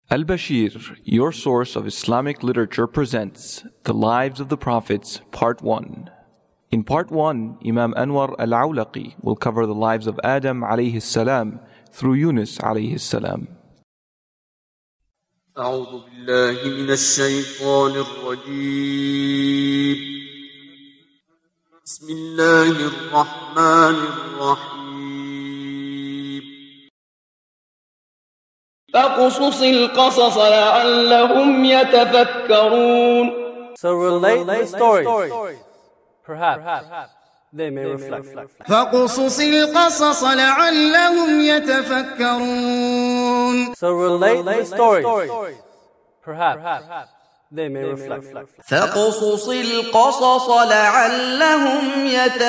Al-Bashir, your source of Islamic literature, presents The Lives of the Prophets, Part 1. In Part 1, Imam Anwar al-Awlaqi will cover the lives of Adam alayhi salam through Yunus alayhi salam. أعوذ بالله من الشيطان الرجيم بسم الله الرحمن الرحيم فاقصص القصص لعلهم يتفكرون. So relate the stories. Perhaps they may reflect. فاقصص القصص لعلهم يتفكرون. So relate the stories. Perhaps they may reflect. فاقصص القصص لعلهم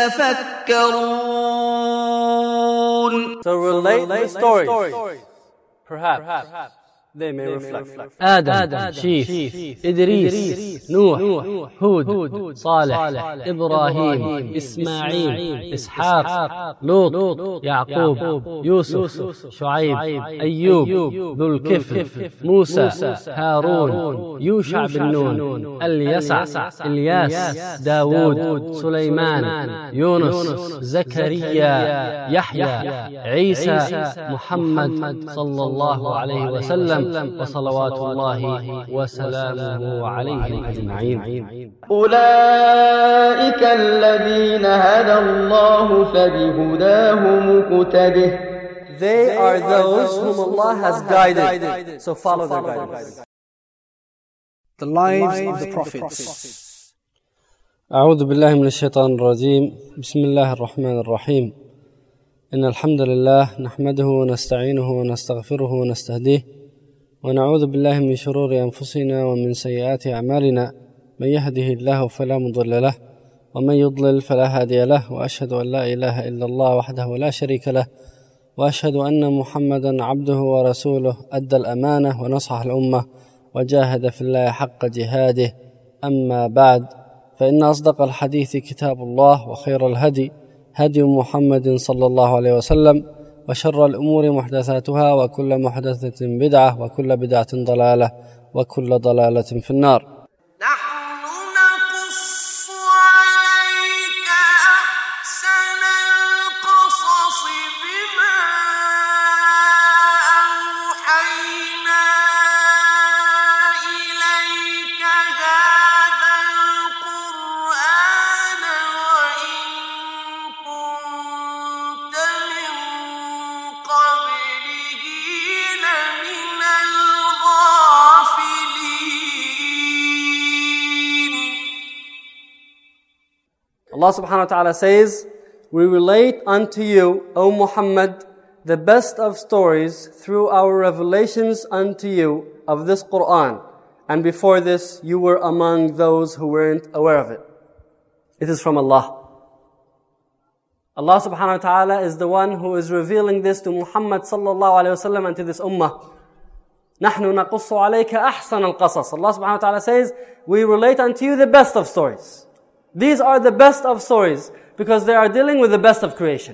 يتفكرون. So relate the stories. Perhaps they may reflect. آدم، شيث، إدريس، نوح، هود، صالح، إبراهيم، إسماعيل، إسحاق، لوط، يعقوب، يوسف، شعيب، أيوب، ذو الكفل، موسى، هارون، يوشع بن نون، اليسع، إلياس، داود، سليمان، يونس، زكريا، يحيى، عيسى، محمد صلى الله عليه وسلم وصلوات الله وسلامه عليهم أجمعين. أولئك الذين هدى الله فبهداه مقتده. They are those whom Allah has guided, so follow their guidance. The lives of the prophets. أعوذ بالله من الشيطان الرجيم. بسم الله الرحمن الرحيم. إن الحمد لله نحمده ونستعينه ونستغفره ونستهديه ونعوذ بالله من شرور أنفسنا ومن سيئات أعمالنا. من يهده الله فلا مضل له ومن يضلل فلا هادي له، وأشهد أن لا إله إلا الله وحده لا شريك له، وأشهد أن محمدا عبده ورسوله أدى الأمانة ونصح الأمة وجاهد في الله حق جهاده. أما بعد، فإن أصدق الحديث كتاب الله، وخير الهدي هدي محمد صلى الله عليه وسلم، وشر الأمور محدثاتها، وكل محدثة بدعة، وكل بدعة ضلالة، وكل ضلالة في النار. Allah subhanahu wa ta'ala says, we relate unto you, O Muhammad, the best of stories through our revelations unto you of this Qur'an. And before this, you were among those who weren't aware of it. It is from Allah. Allah subhanahu wa ta'ala is the one who is revealing this to Muhammad sallallahu alayhi wa sallam and to this ummah. نَحْنُ نَقُصُّ عَلَيْكَ أَحْسَنَ الْقَصَص. Allah subhanahu wa ta'ala says, we relate unto you the best of stories. These are the best of stories because they are dealing with the best of creation.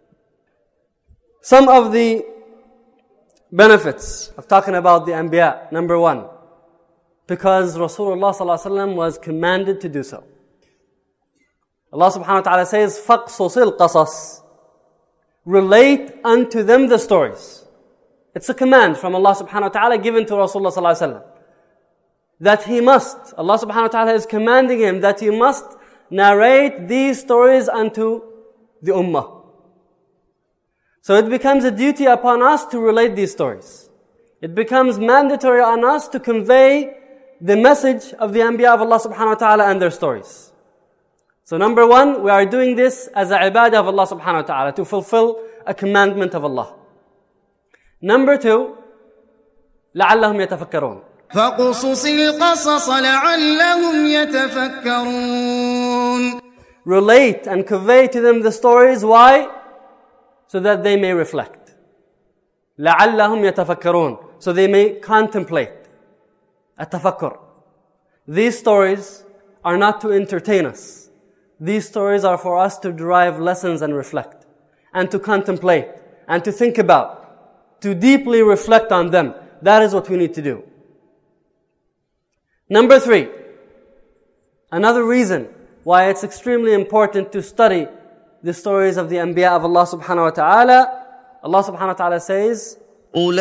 Some of the benefits of talking about the Anbiya. Number one, because Rasulullah ﷺ was commanded to do so. Allah subhanahu wa ta'ala says, فَقْصُصِ الْقَصَصِ. Relate unto them the stories. It's a command from Allah subhanahu wa ta'ala given to Rasulullah ﷺ. That he must, Allah subhanahu wa ta'ala is commanding him that he must narrate these stories unto the ummah. So it becomes a duty upon us to relate these stories. It becomes mandatory on us to convey the message of the Anbiya of Allah subhanahu wa ta'ala and their stories. So number one, we are doing this as a ibadah of Allah subhanahu wa ta'ala, to fulfill a commandment of Allah. Number two, لَعَلَّهُمْ يَتَفَكَّرُونَ. فاقصص القصص لعلهم يتفكرون. Relate and convey to them the stories. Why? So that they may reflect. لعلهم يتفكرون. So they may contemplate. التفكر. These stories are not to entertain us. These stories are for us to derive lessons and reflect. And to contemplate. And to think about. To deeply reflect on them. That is what we need to do. Number 3, another reason why it's extremely important to study the stories of the Anbiya of Allah subhanahu wa ta'ala. Allah subhanahu wa ta'ala says, أولئك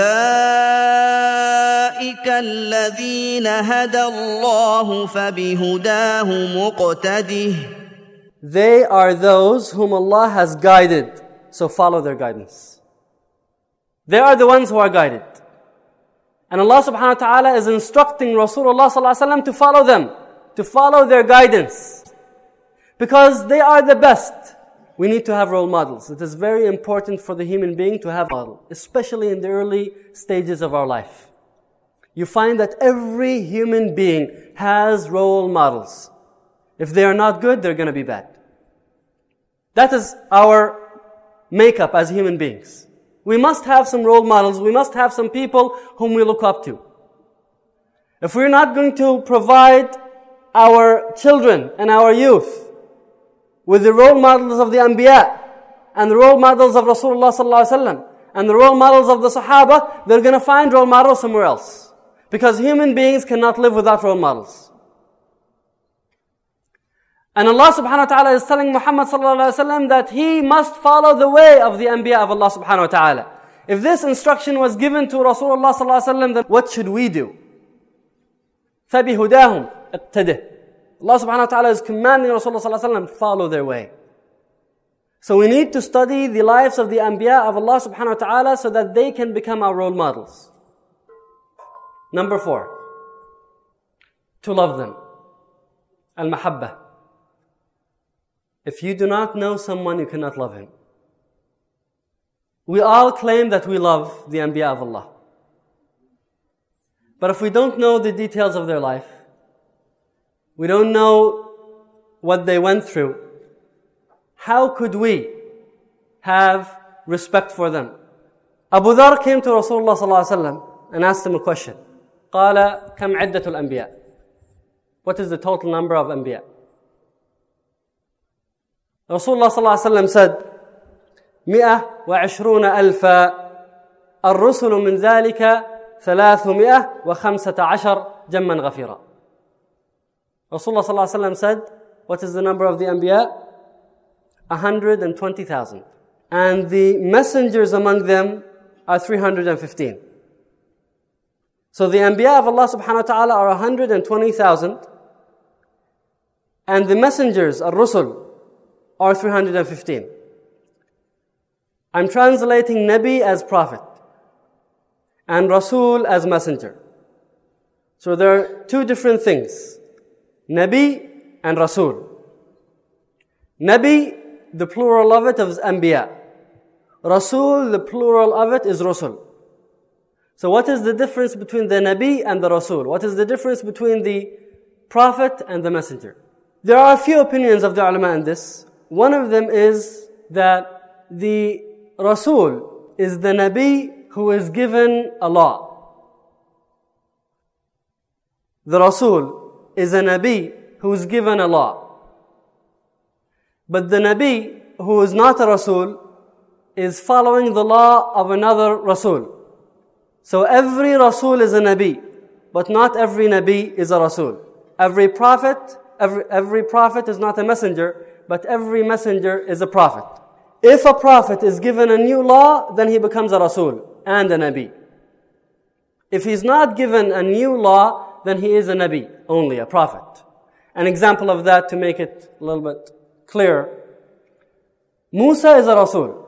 الذين هدى الله فبهداه مقتده. They are those whom Allah has guided, so follow their guidance. They are the ones who are guided. And Allah subhanahu wa ta'ala is instructing Rasulullah sallallahu alaihi wasallam to follow them, to follow their guidance. Because they are the best. We need to have role models. It is very important for the human being to have a model, especially in the early stages of our life. You find that every human being has role models. If they are not good, they're going to be bad. That is our makeup as human beings. We must have some role models. We must have some people whom we look up to. If we're not going to provide our children and our youth with the role models of the Anbiya and the role models of Rasulullah sallallahu alaihi wasallam and the role models of the Sahaba, they're going to find role models somewhere else. Because human beings cannot live without role models. And Allah subhanahu wa ta'ala is telling Muhammad sallallahu alaihi wasallam that he must follow the way of the Anbiya of Allah subhanahu wa ta'ala. If this instruction was given to Rasulullah sallallahu alaihi wasallam, then what should we do? فَبِهُدَاهُمْ اقْتَدِهِ. Allah subhanahu wa ta'ala is commanding Rasulullah sallallahu alaihi wasallam, follow their way. So we need to study the lives of the Anbiya of Allah subhanahu wa ta'ala so that they can become our role models. Number 4, to love them. Al-Mahabba. If you do not know someone, you cannot love him. We all claim that we love the Anbiya of Allah. But if we don't know the details of their life, we don't know what they went through, how could we have respect for them? Abu Dhar came to Rasulullah sallallahu alaihi wasallam and asked him a question. قال كم عدة الأنبياء? What is the total number of Anbiya? Rasulullah sallallahu alaihi wasallam said 120,000 الرسل من ذلك 315 جما غفيرا. Rasulullah sallallahu alaihi wasallam said, what is the number of the Anbiya? 120,000. And the messengers among them are 315. So the Anbiya of Allah subhanahu wa ta'ala are 120,000. And the messengers, ar-Rusul, are 315. I'm translating Nabi as prophet and Rasul as messenger. So there are two different things. Nabi and Rasul. Nabi, the plural of it is Anbiya. Rasul, the plural of it is Rusul. So what is the difference between the Nabi and the Rasul? What is the difference between the prophet and the messenger? There are a few opinions of the ulama in this. One of them is that the Rasul is the Nabi who is given a law. The Rasul is a Nabi who is given a law. But the Nabi who is not a Rasul is following the law of another Rasul. So every Rasul is a Nabi, but not every Nabi is a Rasul. Every prophet is not a messenger, but every messenger is a prophet. If a prophet is given a new law, then he becomes a Rasul and a Nabi. If he's not given a new law, then he is a Nabi, only a prophet. An example of that, to make it a little bit clearer, Musa is a Rasul.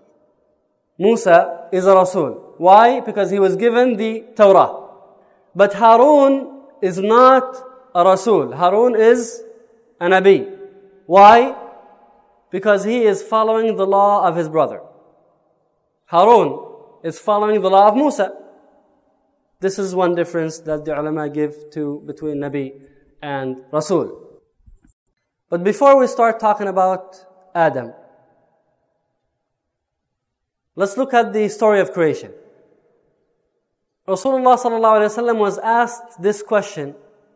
Musa is a Rasul. Why? Because he was given the Torah. But Harun is not a Rasul. Harun is a Nabi. Why? Because he is following the law of his brother. Harun is following the law of Musa. This is one difference that the ulama give between Nabi and Rasul. But before we start talking about Adam, let's look at the story of creation. Rasulullah sallallahu alaihi wasallam was asked this question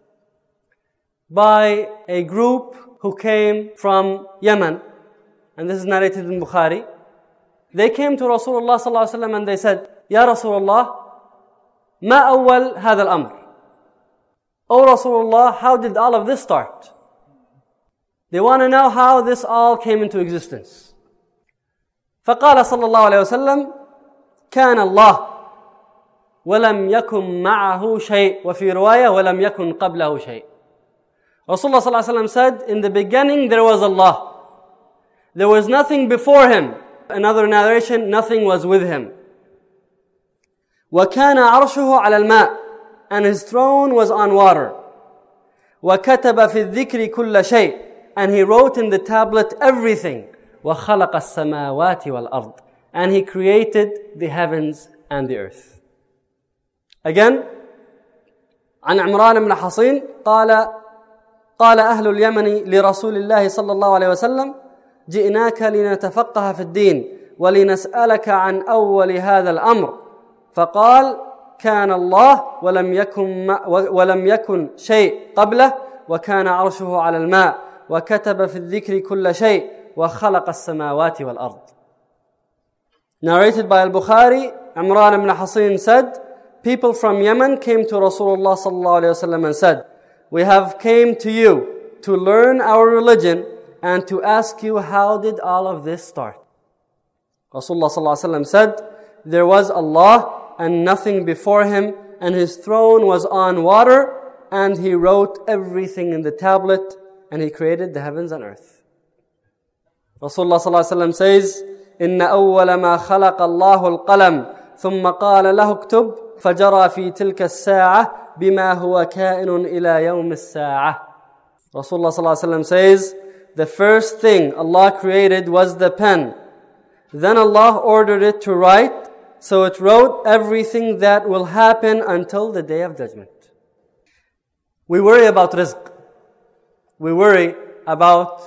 by a group who came from Yemen, and this is narrated in Bukhari. They came to Rasulullah sallallahu alaihi wasallam and they said, Ya Rasulullah, ما أول هذا الأمر? O Rasulullah, how did all of this start? They want to know how this all came into existence. فقال صلى الله عليه وسلم كان الله ولم يكن معه شيء وفي رواية ولم يكن قبله شيء. Rasulullah صلى الله عليه وسلم said, in the beginning there was Allah. There was nothing before him. Another narration, nothing was with him. وكان عرشه على الماء, and his throne was on water. وكتب في الذكر كل شيء, and he wrote in the tablet everything. وخلق السماوات والأرض, and he created the heavens and the earth. Again, عن عمران بن حصين قال أهل اليمن لرسول الله صلى الله عليه وسلم جئناك لنتفقه في الدين ولنسألك عن أول هذا الأمر. فقال كان الله ولم يكن شيء قبله وكان عرشه على الماء وكتب في الذكر كل شيء وخلق السماوات والأرض. Narrated by Al-Bukhari, Imran ibn Hasin said, people from Yemen came to Rasulullah sallallahu alayhi wasallam and said, we have came to you to learn our religion and to ask you, how did all of this start? Rasulullah sallallahu alayhi wasallam said, there was Allah and nothing before him, and his throne was on water, and he wrote everything in the tablet, and he created the heavens and earth. Rasulullah sallallahu alaihi wasallam says, إن أول ما خلق الله القلم ثم قال له اكتب فجرى في تلك الساعة بما هو كائن إلى يوم الساعة. Rasulullah sallallahu alaihi wasallam says, the first thing Allah created was the pen. Then Allah ordered it to write, so it wrote everything that will happen until the day of judgment. We worry about rizq. We worry about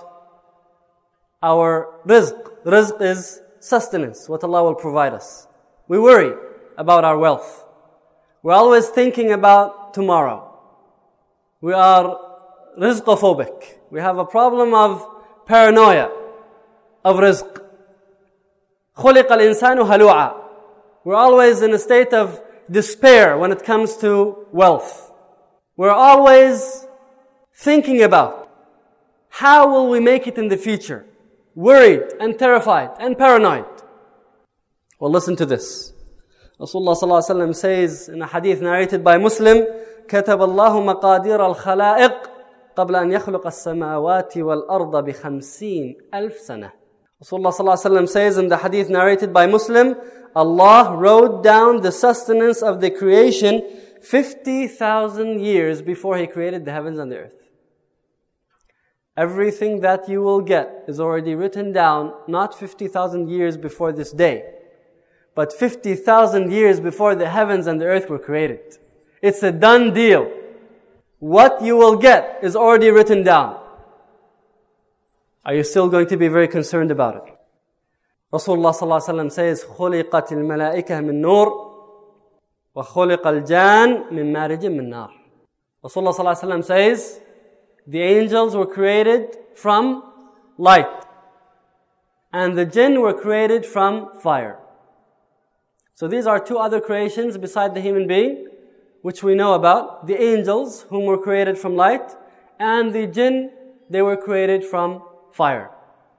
our rizq. Rizq is sustenance, what Allah will provide us. We worry about our wealth. We're always thinking about tomorrow. We are rizqophobic. We have a problem of paranoia of rizq. خُلِقَ الْإِنسَانُ هَلُوعًا. We're always in a state of despair when it comes to wealth. We're always thinking about how will we make it in the future. Worried and terrified and paranoid. Well, listen to this. Rasulullah sallallahu alaihi wasallam says in a hadith narrated by Muslim, كتب الله مقادير الخلائق قبل أن يخلق السماوات والأرض ب50,000 سنة. Rasulullah sallallahu alaihi wasallam says in the hadith narrated by Muslim, Allah wrote down the sustenance of the creation 50,000 years before He created the heavens and the earth. Everything that you will get is already written down, not 50,000 years before this day, but 50,000 years before the heavens and the earth were created. It's a done deal. What you will get is already written down. Are you still going to be very concerned about it? Rasulullah sallallahu alaihi wasallam says, خُلِقَتِ الْمَلَائِكَةِ مِن نُّورٍ وَخُلِقَ الْجَانُّ مِن مَارِجٍ مِن نَّارٍ. Rasulullah sallallahu alaihi wasallam says, the angels were created from light, and the jinn were created from fire. So these are two other creations beside the human being, which we know about. The angels, whom were created from light, and the jinn, they were created from fire.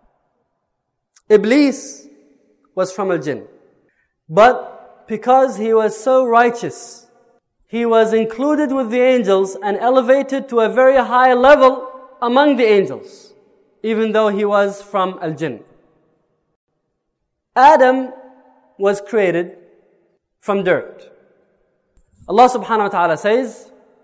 Iblis was from al-jinn. But because he was so righteous, he was included with the angels and elevated to a very high level among the angels, even though he was from al-jinn. Adam was created from dirt. Allah subhanahu wa ta'ala says,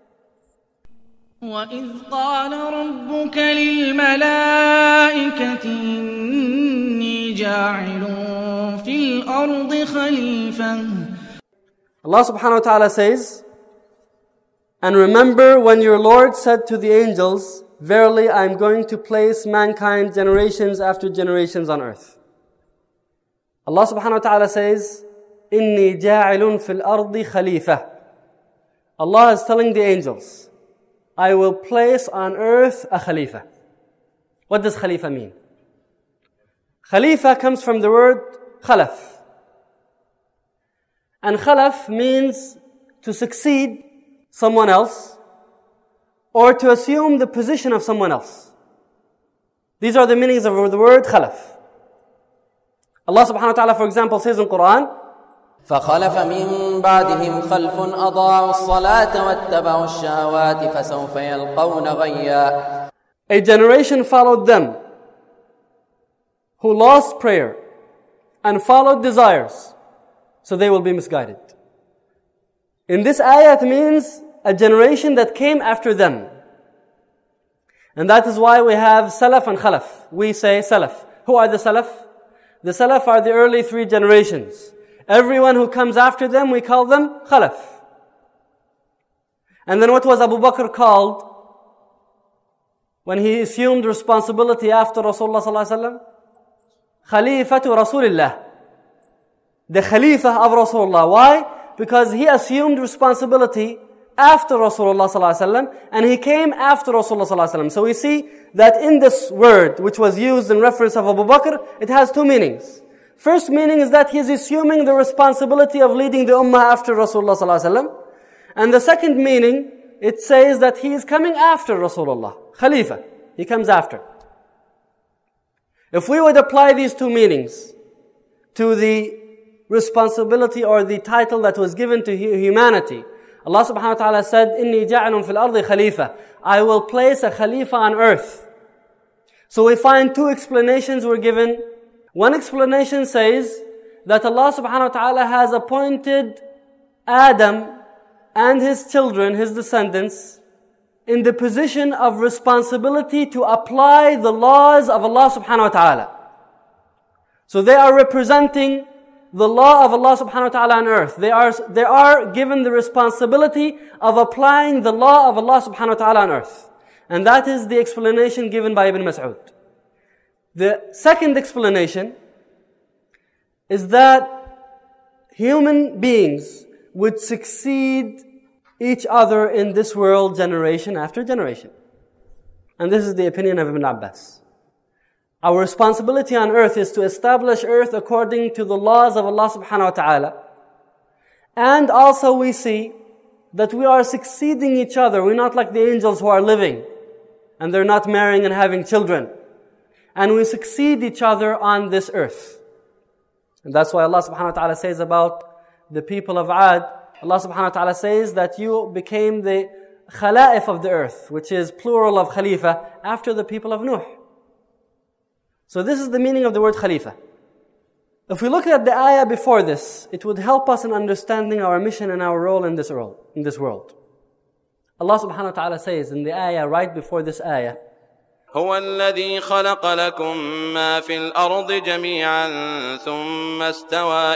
وَإِذْ قَالَ رَبُّكَ لِلْمَلَائِكَةِ إِنِّي جَاعِلٌ فِي الْأَرْضِ خَلِيفَةً. Allah subhanahu wa ta'ala says, and remember when your Lord said to the angels, verily I am going to place mankind generations after generations on earth. Allah subhanahu wa ta'ala says, إِنِّي جَاعِلٌ فِي الْأَرْضِ خَلِيفَةً. Allah is telling the angels, I will place on earth a Khalifa. What does Khalifa mean? Khalifa comes from the word Khalaf. And Khalaf means to succeed someone else or to assume the position of someone else. These are the meanings of the word khalaf. Allah subhanahu wa ta'ala, for example, says in Quran, فخلف من بعدهم خلف أضاعوا الصلاة واتبعوا الشهوات فسوف يلقون غيا. A generation followed them who lost prayer and followed desires, so they will be misguided. In this ayat means a generation that came after them. And that is why we have Salaf and Khalaf. We say Salaf. Who are the Salaf? The Salaf are the early 3 generations. Everyone who comes after them, we call them Khalaf. And then what was Abu Bakr called when he assumed responsibility after Rasulullah sallallahu alaihi wasallam? Khalifatu Rasulillah. The Khalifa of Rasulullah. Why? Because he assumed responsibility after Rasulullah sallallahu alaihi wasallam, and he came after Rasulullah sallallahu alaihi wasallam. So we see that in this word, which was used in reference of Abu Bakr, it has 2 meanings. First meaning is that he is assuming the responsibility of leading the ummah after Rasulullah sallallahu alaihi wasallam. And the second meaning, it says that he is coming after Rasulullah. Khalifa. He comes after. If we would apply these 2 meanings to the responsibility or the title that was given to humanity, Allah subhanahu wa ta'ala said, إِنِّي جَعْلٌ فِي الْأَرْضِ خَلِيفَةً. I will place a Khalifa on earth. So we find 2 explanations were given. One explanation says that Allah subhanahu wa ta'ala has appointed Adam and his children, his descendants, in the position of responsibility to apply the laws of Allah subhanahu wa ta'ala. So they are representing the law of Allah subhanahu wa ta'ala on earth. They are given the responsibility of applying the law of Allah subhanahu wa ta'ala on earth. And that is the explanation given by Ibn Mas'ud. The second explanation is that human beings would succeed each other in this world generation after generation. And this is the opinion of Ibn Abbas. Our responsibility on earth is to establish earth according to the laws of Allah subhanahu wa ta'ala. And also we see that we are succeeding each other. We're not like the angels who are living and they're not marrying and having children. And we succeed each other on this earth. And that's why Allah subhanahu wa ta'ala says about the people of Ad, Allah subhanahu wa ta'ala says that you became the khala'if of the earth, which is plural of khalifa, after the people of Nuh. So this is the meaning of the word khalifa. If we look at the ayah before this, it would help us in understanding our mission and our role in this world. Allah subhanahu wa ta'ala says in the ayah right before this ayah, هو الذي خلق لكم ما في الأرض جميعا ثم استوى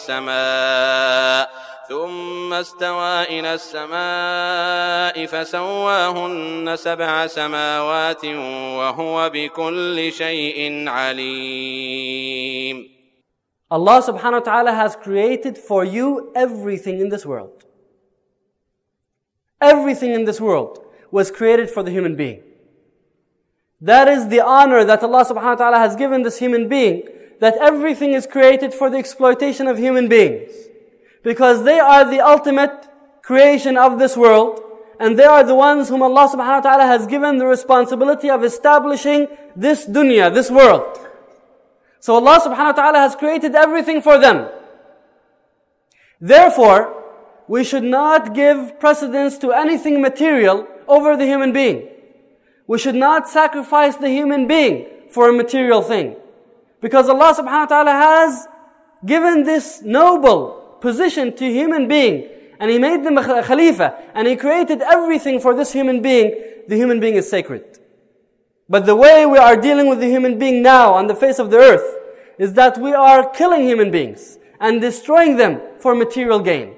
إلى السماء فسواهن 7 سماوات وهو بكل شيء عليم. Allah subhanahu wa ta'ala has created for you everything in this world. Everything in this world was created for the human being. That is the honor that Allah subhanahu wa ta'ala has given this human being, that everything is created for the exploitation of human beings. Because they are the ultimate creation of this world, and they are the ones whom Allah subhanahu wa ta'ala has given the responsibility of establishing this dunya, this world. So Allah subhanahu wa ta'ala has created everything for them. Therefore, we should not give precedence to anything material over the human being. We should not sacrifice the human being for a material thing. Because Allah subhanahu wa ta'ala has given this noble position to human being, and He made them a Khalifa, and He created everything for this human being. The human being is sacred. But the way we are dealing with the human being now on the face of the earth is that we are killing human beings and destroying them for material gain.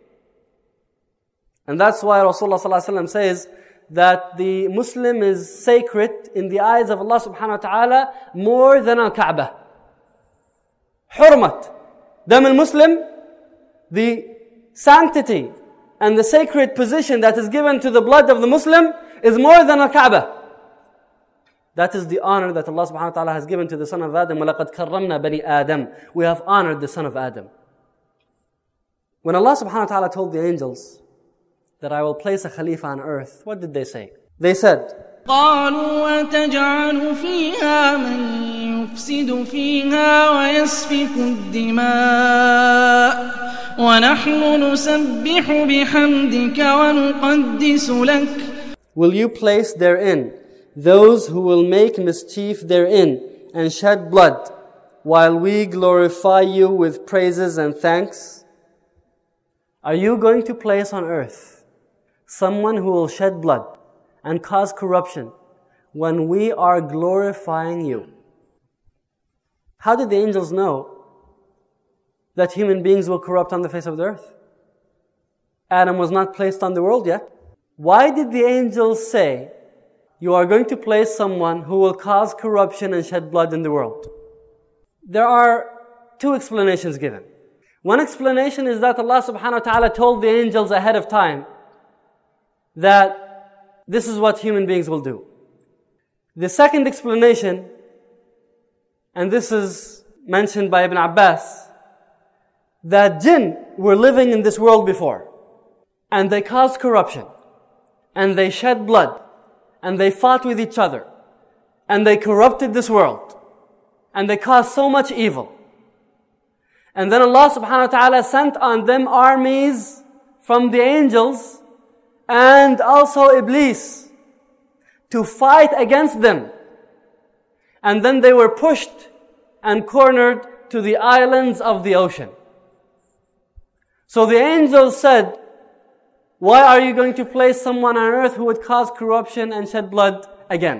And that's why Rasulullah ﷺ says that the Muslim is sacred in the eyes of Allah subhanahu wa ta'ala more than Al-Kaaba. Hurmat. Dam al-Muslim, the sanctity and the sacred position that is given to the blood of the Muslim is more than Al-Kaaba. That is the honor that Allah subhanahu wa ta'ala has given to the son of Adam. وَلَقَدْ كَرَّمْنَا بَنِي آدَمَ. We have honored the son of Adam. When Allah subhanahu wa ta'ala told the angels that I will place a Khalifa on earth, what did they say? They said, قالوا وتجعل فيها من يفسد فيها ويسفك الدماء ونحن نسبح بحمدك ونقدس لك. Will you place therein those who will make mischief therein and shed blood, while we glorify you with praises and thanks? Are you going to place on earth someone who will shed blood and cause corruption when we are glorifying you? How did the angels know that human beings will corrupt on the face of the earth? Adam was not placed on the world yet. Why did the angels say, you are going to place someone who will cause corruption and shed blood in the world? There are two explanations given. One explanation is that Allah subhanahu wa ta'ala told the angels ahead of time that this is what human beings will do. The second explanation, and this is mentioned by Ibn Abbas, that jinn were living in this world before, and they caused corruption, and they shed blood, and they fought with each other, and they corrupted this world, and they caused so much evil. And then Allah subhanahu wa ta'ala sent on them armies from the angels and also Iblis to fight against them. And then they were pushed and cornered to the islands of the ocean. So the angels said, why are you going to place someone on earth who would cause corruption and shed blood again?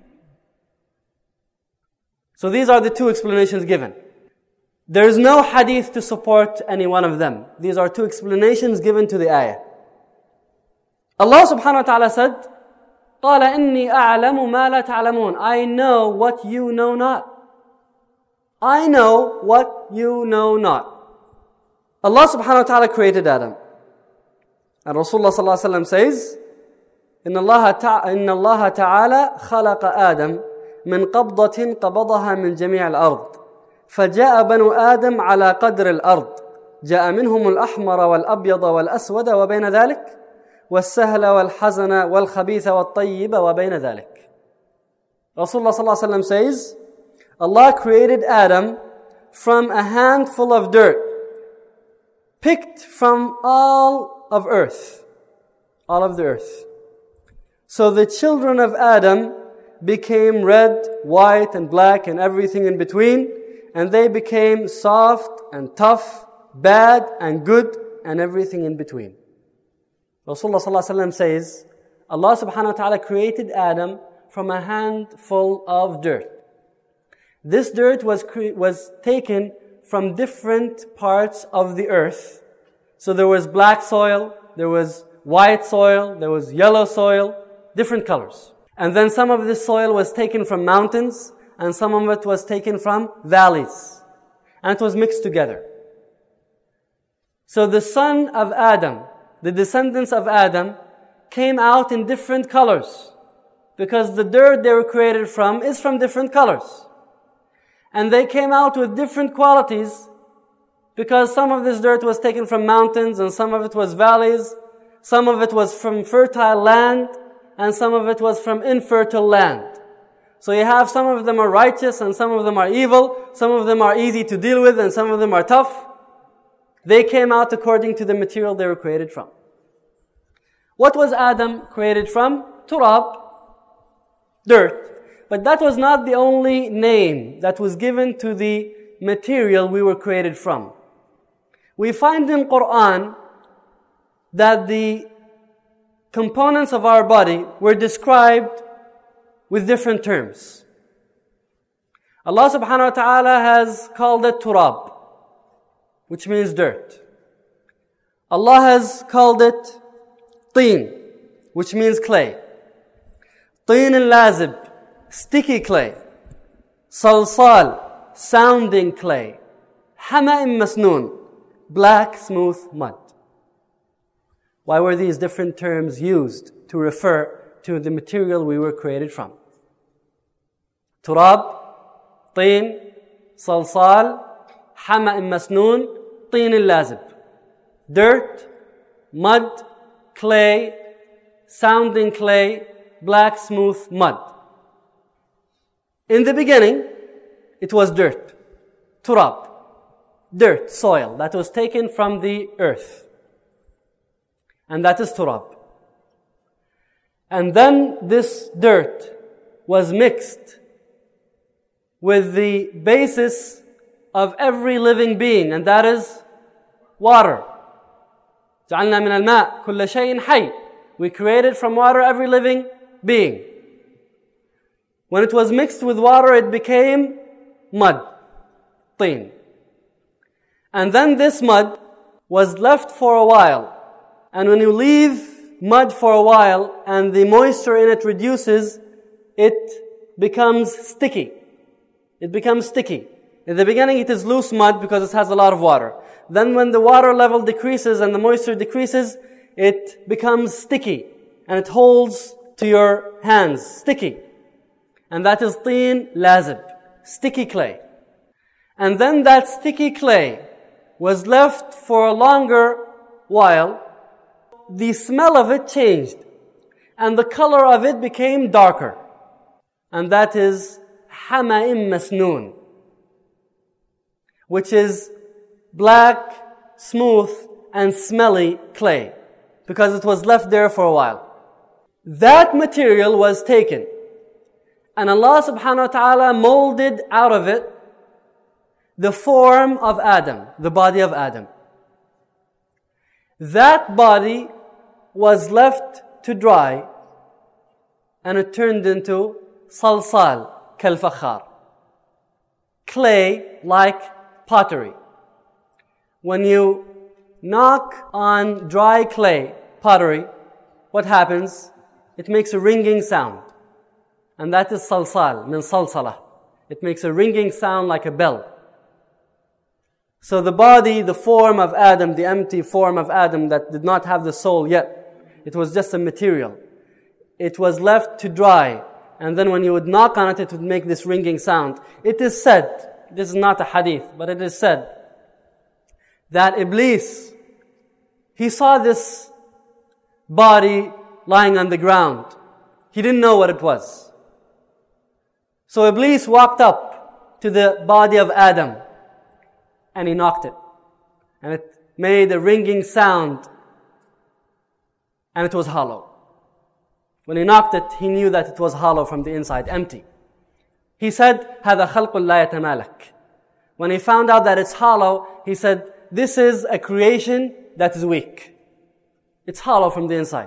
So these are the two explanations given. There is no hadith to support any one of them. These are two explanations given to the ayah. Allah subhanahu wa ta'ala said, قَالَ إِنِّي أَعْلَمُ مَا لَا تَعْلَمُونَ. I know what you know not. I know what you know not. Allah subhanahu wa ta'ala created Adam. And Rasulullah sallallahu alayhi wa sallam says, إِنَّ اللَّهَ تَعَالَى خَلَقَ آدَمَ مِنْ قَبْضَةٍ قَبَضَهَا مِنْ جَمِيعِ الْأَرْضِ فجاء بنو آدم على قدر الأرض جاء منهم الأحمر والأبيض والأسود وبين ذلك والسهل والحزن والخبيث والطيب وبين ذلك. Rasulullah sallallahu alaihi wasallam says, Allah created Adam from a handful of dirt, picked from all of earth, all of the earth. So the children of Adam became red, white, and black, and everything in between. And they became soft and tough, bad and good, and everything in between. Rasulullah sallallahu alaihi wasallam says, Allah subhanahu wa ta'ala created Adam from a handful of dirt. This dirt was taken from different parts of the earth. So there was black soil, there was white soil, there was yellow soil, different colors. And then some of this soil was taken from mountains, and some of it was taken from valleys. And it was mixed together. So the son of Adam, the descendants of Adam, came out in different colors. Because the dirt they were created from is from different colors. And they came out with different qualities, because some of this dirt was taken from mountains, and some of it was valleys, some of it was from fertile land, and some of it was from infertile land. So you have some of them are righteous and some of them are evil, some of them are easy to deal with and some of them are tough. They came out according to the material they were created from. What was Adam created from? Turab, dirt. But that was not the only name that was given to the material we were created from. We find in Quran that the components of our body were described with different terms. Allah subhanahu wa ta'ala has called it turab, which means dirt. Allah has called it teen, which means clay. Teen al-lazib, sticky clay. Salsal, sounding clay. Hama'im masnoon, black, smooth mud. Why were these different terms used to refer to the material we were created from? Turab, teen, salsal, hama'im masnoon, teen al-lazib. Dirt, mud, clay, sounding clay, black, smooth mud. In the beginning, it was dirt, turab, dirt, soil that was taken from the earth. And that is turab. And then this dirt was mixed with the basis of every living being, and that is water. جعلنا من الماء كل شيء حي. We created from water every living being. When it was mixed with water, it became mud, طين. And then this mud was left for a while. And when you leave mud for a while and the moisture in it reduces, it becomes sticky. It becomes sticky. In the beginning, it is loose mud because it has a lot of water. Then when the water level decreases and the moisture decreases, it becomes sticky. And it holds to your hands, sticky. And that is طين لازب, sticky clay. And then that sticky clay was left for a longer while. The smell of it changed. And the color of it became darker. And that is حمائم مسنون, which is black, smooth, and smelly clay, because it was left there for a while. That material was taken, and Allah subhanahu wa ta'ala molded out of it the form of Adam, the body of Adam. That body was left to dry, and it turned into salsal kalfakhar, clay like pottery. When you knock on dry clay, pottery, what happens? It makes a ringing sound. And that is salsal, min salsalah. It makes a ringing sound like a bell. So the body, the form of Adam, the empty form of Adam that did not have the soul yet, it was just a material. It was left to dry. And then when you would knock on it, it would make this ringing sound. It is said, this is not a hadith, but it is said that Iblis, he saw this body lying on the ground. He didn't know what it was. So Iblis walked up to the body of Adam and he knocked it. And it made a ringing sound and it was hollow. When he knocked it, he knew that it was hollow from the inside, empty. He said, هَذَا خَلْقٌ لَا يَتَمَالَكْ. When he found out that it's hollow, he said, this is a creation that is weak. It's hollow from the inside.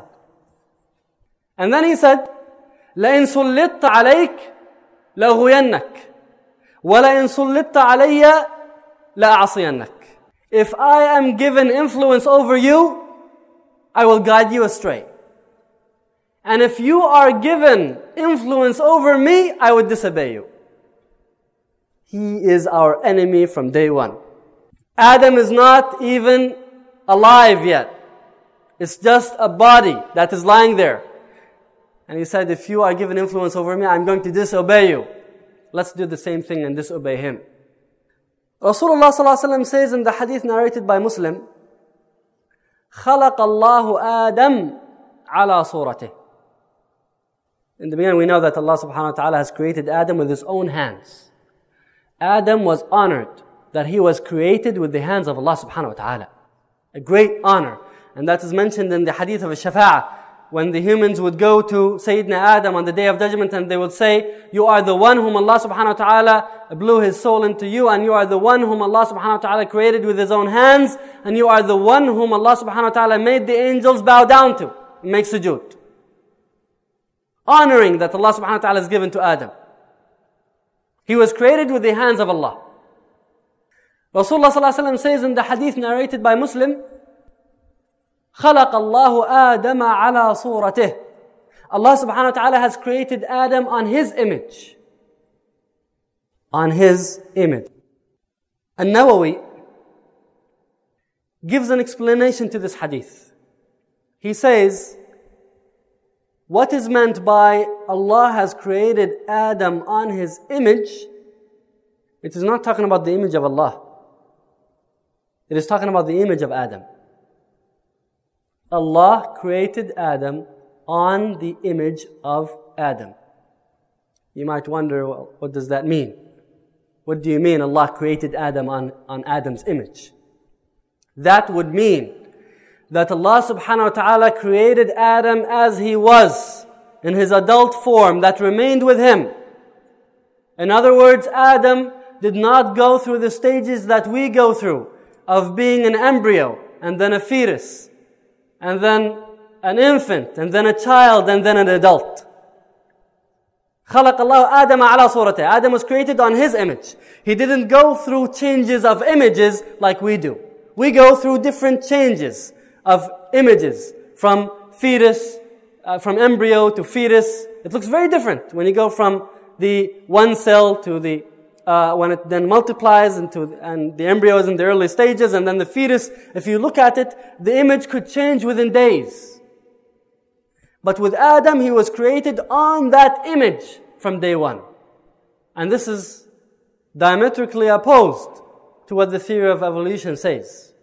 And then he said, لَإِن سُلِّطْتَ عَلَيْكَ لَأُغْوِيَنَّكَ وَلَإِن سُلِّطْتَ عَلَيَّ لَأَعْصِيَنَّكَ. If I am given influence over you, I will guide you astray. And if you are given influence over me, I would disobey you. He is our enemy from day one. Adam is not even alive yet. It's just a body that is lying there. And he said, if you are given influence over me, I'm going to disobey you. Let's do the same thing and disobey him. Rasulullah ﷺ says in the hadith narrated by Muslim, خَلَقَ اللَّهُ آدَمْ عَلَى صُورَتِهِ. In the beginning, we know that Allah subhanahu wa ta'ala has created Adam with his own hands. Adam was honored that he was created with the hands of Allah subhanahu wa ta'ala. A great honor. And that is mentioned in the hadith of Shafa'ah. When the humans would go to Sayyidina Adam on the Day of Judgment and they would say, you are the one whom Allah subhanahu wa ta'ala blew his soul into you, and you are the one whom Allah subhanahu wa ta'ala created with his own hands, and you are the one whom Allah subhanahu wa ta'ala made the angels bow down to, make sujood. Honoring that Allah subhanahu wa ta'ala has given to Adam. He was created with the hands of Allah. Rasulullah sallallahu alaihi wasallam says in the hadith narrated by Muslim, خَلَقَ اللَّهُ آدَمَ عَلَى صُورَتِهِ. Allah subhanahu wa ta'ala has created Adam on His image. On His image. An-Nawawi gives an explanation to this hadith. He says, what is meant by Allah has created Adam on His image, it is not talking about the image of Allah. It is talking about the image of Adam. Allah created Adam on the image of Adam. You might wonder, well, what does that mean? What do you mean Allah created Adam on Adam's image? That would mean that Allah subhanahu wa ta'ala created Adam as he was, in his adult form that remained with him. In other words, Adam did not go through the stages that we go through of being an embryo, and then a fetus, and then an infant, and then a child, and then an adult. خَلَقَ اللَّهُ آدَمَ عَلَى صُورَتِهِ. Adam was created on his image. He didn't go through changes of images like we do. We go through different changes of images, from fetus, from embryo to fetus. It looks very different when you go from the one cell to the when it then multiplies and the embryo is in the early stages, and then the fetus. If you look at it, the image could change within days. But with Adam, he was created on that image from day one. And this is diametrically opposed to what the theory of evolution says.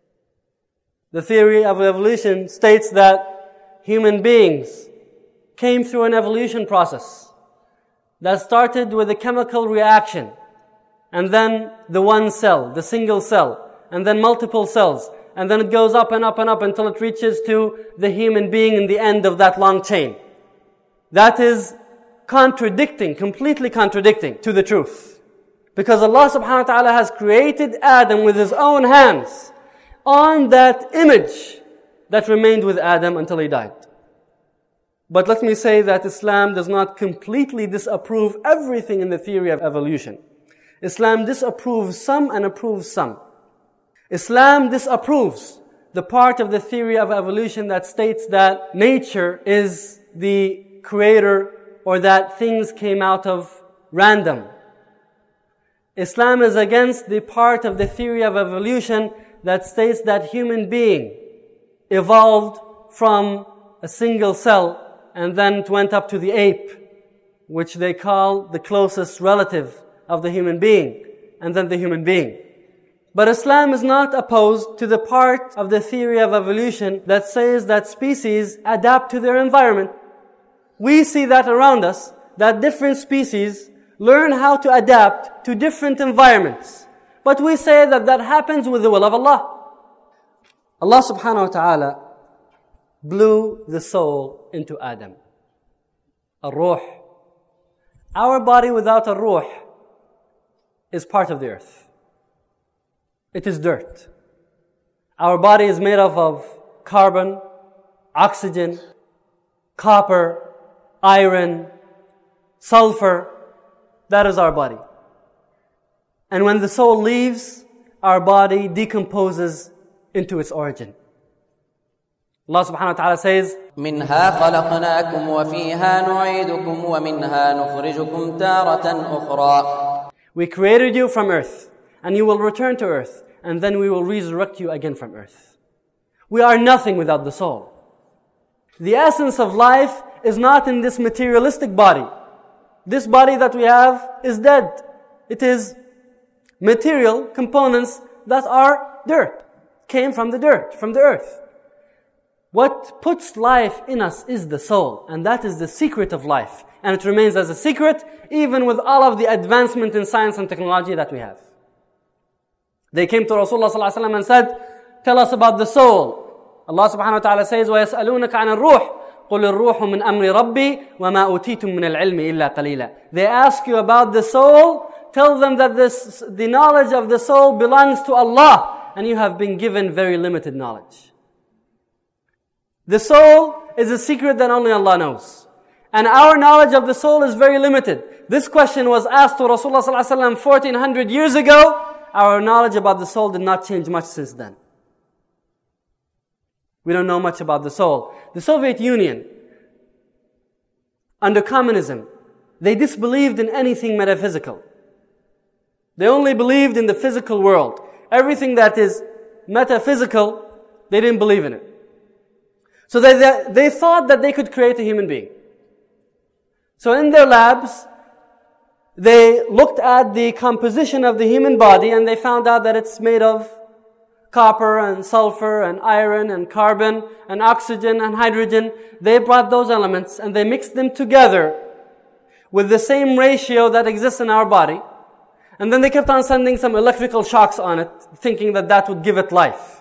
The theory of evolution states that human beings came through an evolution process that started with a chemical reaction, and then the one cell, the single cell, and then multiple cells, and then it goes up and up and up until it reaches to the human being in the end of that long chain. That is completely contradicting to the truth. Because Allah subhanahu wa ta'ala has created Adam with His own hands on that image that remained with Adam until he died. But let me say that Islam does not completely disapprove everything in the theory of evolution. Islam disapproves some and approves some. Islam disapproves the part of the theory of evolution that states that nature is the creator, or that things came out of random. Islam is against the part of the theory of evolution that states that human being evolved from a single cell, and then it went up to the ape, which they call the closest relative of the human being, and then the human being. But Islam is not opposed to the part of the theory of evolution that says that species adapt to their environment. We see that around us, that different species learn how to adapt to different environments. But we say that that happens with the will of Allah. Allah subhanahu wa ta'ala blew the soul into Adam. Ar-Ruh. Our body without a ruh is part of the earth. It is dirt. Our body is made up of carbon, oxygen, copper, iron, sulfur. That is our body. And when the soul leaves, our body decomposes into its origin. Allah subhanahu wa ta'ala says, منها خلقناكم وفيها نعيدكم ومنها نخرجكم تارة أخرى. We created you from earth, and you will return to earth, and then we will resurrect you again from earth. We are nothing without the soul. The essence of life is not in this materialistic body. This body that we have is dead. It is material components that are dirt, came from the dirt, from the earth. What puts life in us is the soul, and that is the secret of life. And it remains as a secret even with all of the advancement in science and technology that we have. They came to Rasulullah ﷺ and said, tell us about the soul. Allah subhanahu wa ta'ala says, وَيَسْأَلُونَكَ عَنِ الرُّوحِ قُلِ الرُّوحُ مِنْ أَمْرِ رَبِّي وَمَا أُوتِيتُم مِّنَ الْعِلْمِ إِلَّا قَلِيلًا. They ask you about the soul. Tell them that the knowledge of the soul belongs to Allah, and you have been given very limited knowledge. The soul is a secret that only Allah knows. And our knowledge of the soul is very limited. This question was asked to Rasulullah ﷺ 1400 years ago. Our knowledge about the soul did not change much since then. We don't know much about the soul. The Soviet Union, under communism, they disbelieved in anything metaphysical. They only believed in the physical world. Everything that is metaphysical, they didn't believe in it. So they thought that they could create a human being. So in their labs, they looked at the composition of the human body, and they found out that it's made of copper and sulfur and iron and carbon and oxygen and hydrogen. They brought those elements and they mixed them together with the same ratio that exists in our body. And then they kept on sending some electrical shocks on it, thinking that that would give it life.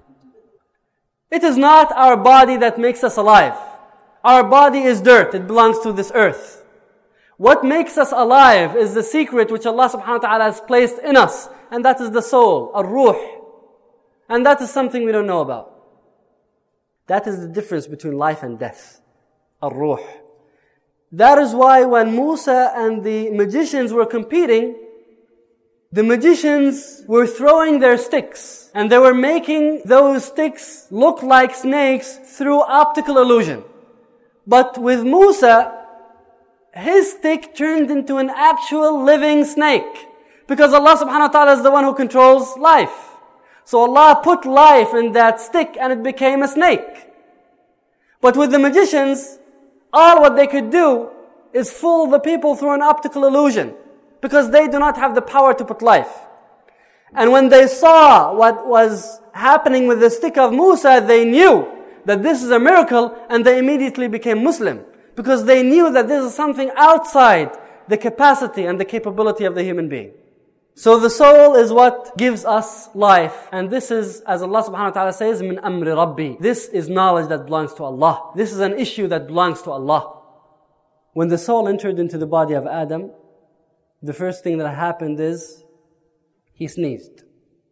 It is not our body that makes us alive. Our body is dirt. It belongs to this earth. What makes us alive is the secret which Allah subhanahu wa ta'ala has placed in us. And that is the soul, ar-ruh. And that is something we don't know about. That is the difference between life and death. Ar-ruh. That is why when Musa and the magicians were competing, the magicians were throwing their sticks and they were making those sticks look like snakes through optical illusion. But with Musa, his stick turned into an actual living snake. Because Allah subhanahu wa ta'ala is the one who controls life. So Allah put life in that stick and it became a snake. But with the magicians, all what they could do is fool the people through an optical illusion. Because they do not have the power to put life. And when they saw what was happening with the stick of Musa, they knew that this is a miracle and they immediately became Muslim. Because they knew that this is something outside the capacity and the capability of the human being. So the soul is what gives us life. And this is, as Allah subhanahu wa ta'ala says, min amri rabbi. This is knowledge that belongs to Allah. This is an issue that belongs to Allah. When the soul entered into the body of Adam, the first thing that happened is he sneezed.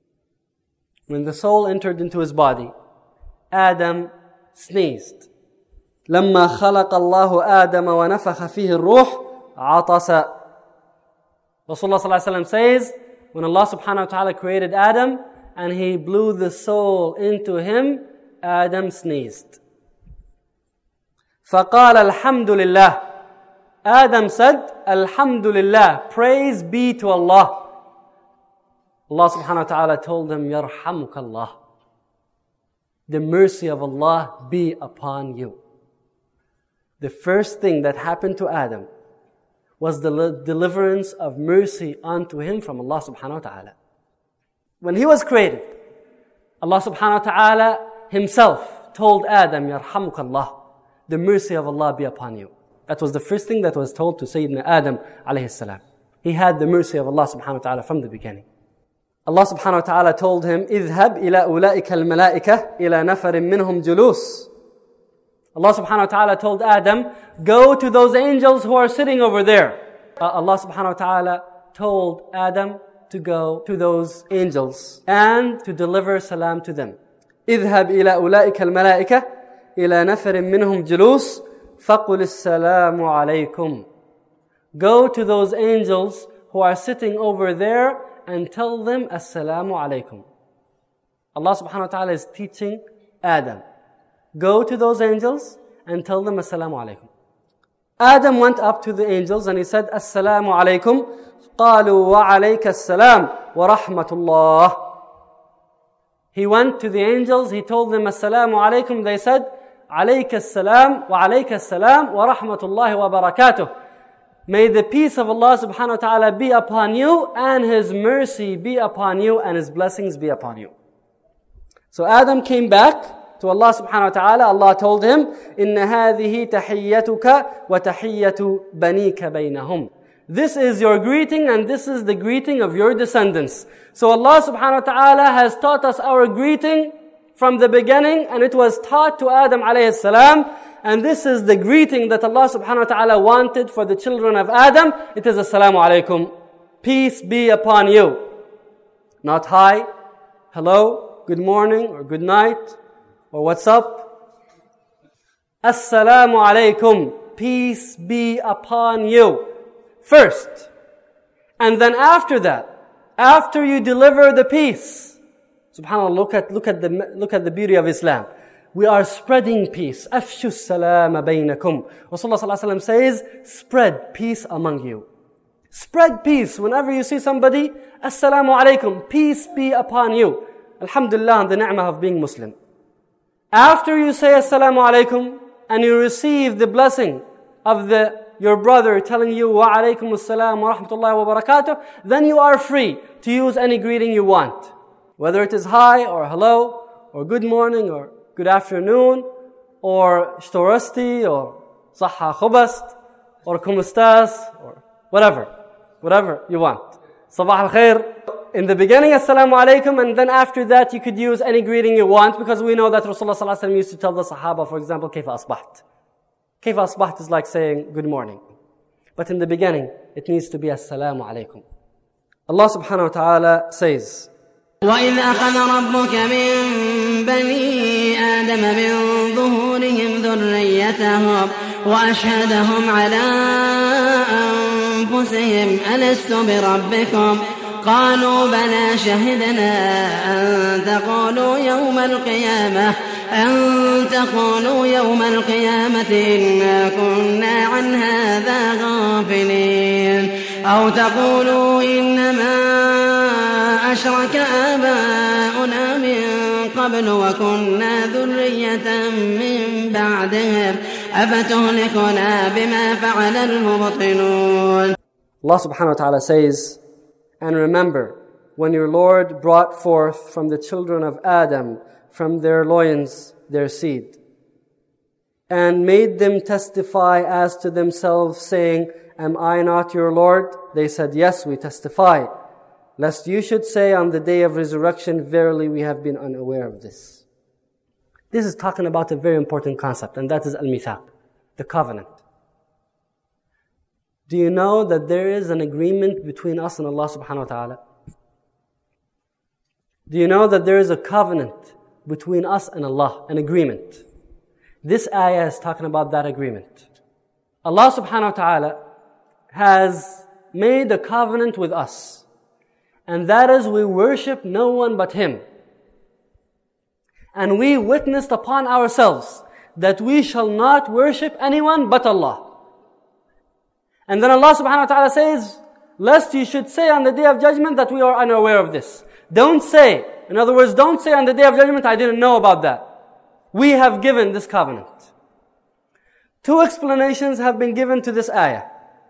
When the soul entered into his body, Adam sneezed. لما خلق الله آدم ونفخ فيه الروح عطس. Rasulullah sallallahu alaihi wasallam says, when Allah subhanahu wa ta'ala created Adam and He blew the soul into him, Adam sneezed. فقال الحمد لله. Adam said, Alhamdulillah, praise be to Allah. Allah subhanahu wa ta'ala told him, Yarhamukallah. The mercy of Allah be upon you. The first thing that happened to Adam was the deliverance of mercy unto him from Allah subhanahu wa ta'ala. When he was created, Allah subhanahu wa ta'ala Himself told Adam, Yarhamukallah, the mercy of Allah be upon you. That was the first thing that was told to Sayyidina Adam alayhi salam. He had the mercy of Allah subhanahu wa ta'ala from the beginning. Allah subhanahu wa ta'ala told him, اذهب إلى أولئك الملائكة إلى نفر منهم جلوس. Allah subhanahu wa ta'ala told Adam, go to those angels who are sitting over there. Allah subhanahu wa ta'ala told Adam to go to those angels and to deliver salam to them. اذهب إلى أولئك الملائكة إلى نفر منهم جلوس فَقُلِ السَّلَامُ عَلَيْكُمْ. Go to those angels who are sitting over there and tell them Assalamu alaikum. Allah subhanahu wa ta'ala is teaching Adam. Go to those angels and tell them Assalamu alaikum. Adam went up to the angels and he said Assalamu alaikum. قَالُوا وَعَلَيْكَ السَّلَامُ وَرَحْمَةُ اللَّهِ. He went to the angels, he told them Assalamu alaikum. They said عليك السلام وعليك السلام ورحمة الله وبركاته. May the peace of Allah subhanahu wa ta'ala be upon you and His mercy be upon you and His blessings be upon you. So Adam came back to Allah subhanahu wa ta'ala. Allah told him, إِنَّ هَذِهِ تَحِيَّتُكَ وَتَحِيَّةُ بَنِيكَ بَيْنَهُمْ. This is your greeting and this is the greeting of your descendants. So Allah subhanahu wa ta'ala has taught us our greeting from the beginning, and it was taught to Adam alayhi salam, and this is the greeting that Allah subhanahu wa ta'ala wanted for the children of Adam. It is Assalamu alaikum. Peace be upon you. Not hi, hello, good morning, or good night, or what's up. Assalamu alaikum. Peace be upon you. First. And then after that, after you deliver the peace, SubhanAllah, look at the beauty of Islam. We are spreading peace. أَفْشُوا السَّلَامَ بَيْنَكُمْ. Rasulullah sallallahu alaihi wasallam says, spread peace among you. Spread peace. Whenever you see somebody, Assalamu alaikum, peace be upon you. Alhamdulillah, on the ni'mah of being Muslim. After you say Assalamu alaikum, and you receive the blessing of your brother telling you, Wa alaikum assalam wa rahmatullahi wa barakatuh, then you are free to use any greeting you want. Whether it is hi or hello, or good morning, or good afternoon, or shtorasti, or صحة خبست, or kumustas, or whatever you want. Sabah al-khair. In the beginning, assalamu alaikum, and then after that you could use any greeting you want, because we know that Rasulullah sallallahu alaihi wasallam used to tell the Sahaba, for example, kayfa asbaht. Kayfa asbaht is like saying good morning. But in the beginning, it needs to be assalamu alaikum. Allah subhanahu wa ta'ala says, وَإِذْ أَخَذَ رَبُّكَ مِنْ بَنِي آدَمَ مِنْ ظُهُورِهِمْ ذُرِّيَّتَهُمْ وَأَشْهَدَهُمْ عَلَىٰ أَنفُسِهِمْ أَلَسْتُ بِرَبِّكُمْ قالوا بلى شهدنا أن تقولوا يوم القيامة إنا كنا عن هذا غافلين أو تقولوا إنما أشرك آباؤنا من قبل وكنا ذرية من بعدهم أفتهلكنا بما فعل المبطلون. Allah subhanahu wa ta'ala says, and remember, when your Lord brought forth from the children of Adam, from their loins, their seed, and made them testify as to themselves, saying, Am I not your Lord? They said, Yes, we testify. Lest you should say on the day of resurrection, Verily we have been unaware of this. This is talking about a very important concept, and that is al-mithaq, the covenant. Do you know that there is an agreement between us and Allah subhanahu wa ta'ala? Do you know that there is a covenant between us and Allah, an agreement? This ayah is talking about that agreement. Allah subhanahu wa ta'ala has made a covenant with us. And that is, we worship no one but Him. And we witnessed upon ourselves that we shall not worship anyone but Allah. And then Allah subhanahu wa ta'ala says, lest you should say on the day of judgment that we are unaware of this. Don't say, in other words, don't say on the day of judgment, I didn't know about that. We have given this covenant. Two explanations have been given to this ayah.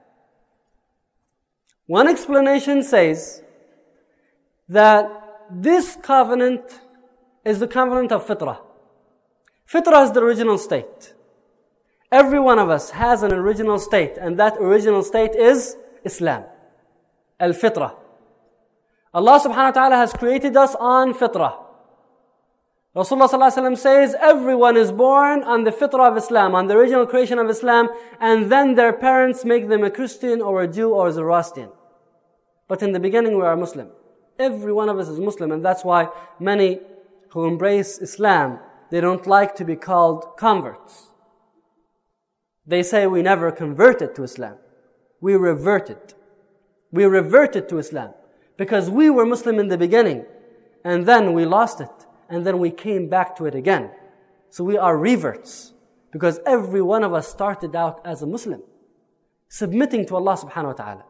One explanation says that this covenant is the covenant of fitrah. Fitrah is the original state. Every one of us has an original state, and that original state is Islam. Al-fitrah. Allah subhanahu wa ta'ala has created us on fitrah. Rasulullah sallallahu alaihi wasallam says, everyone is born on the fitrah of Islam, on the original creation of Islam, and then their parents make them a Christian or a Jew or a Zoroastrian. But in the beginning we are Muslim. Every one of us is Muslim, and that's why many who embrace Islam, they don't like to be called converts. They say we never converted to Islam. We reverted. We reverted to Islam. Because we were Muslim in the beginning, and then we lost it, and then we came back to it again. So we are reverts. Because every one of us started out as a Muslim, submitting to Allah subhanahu wa ta'ala.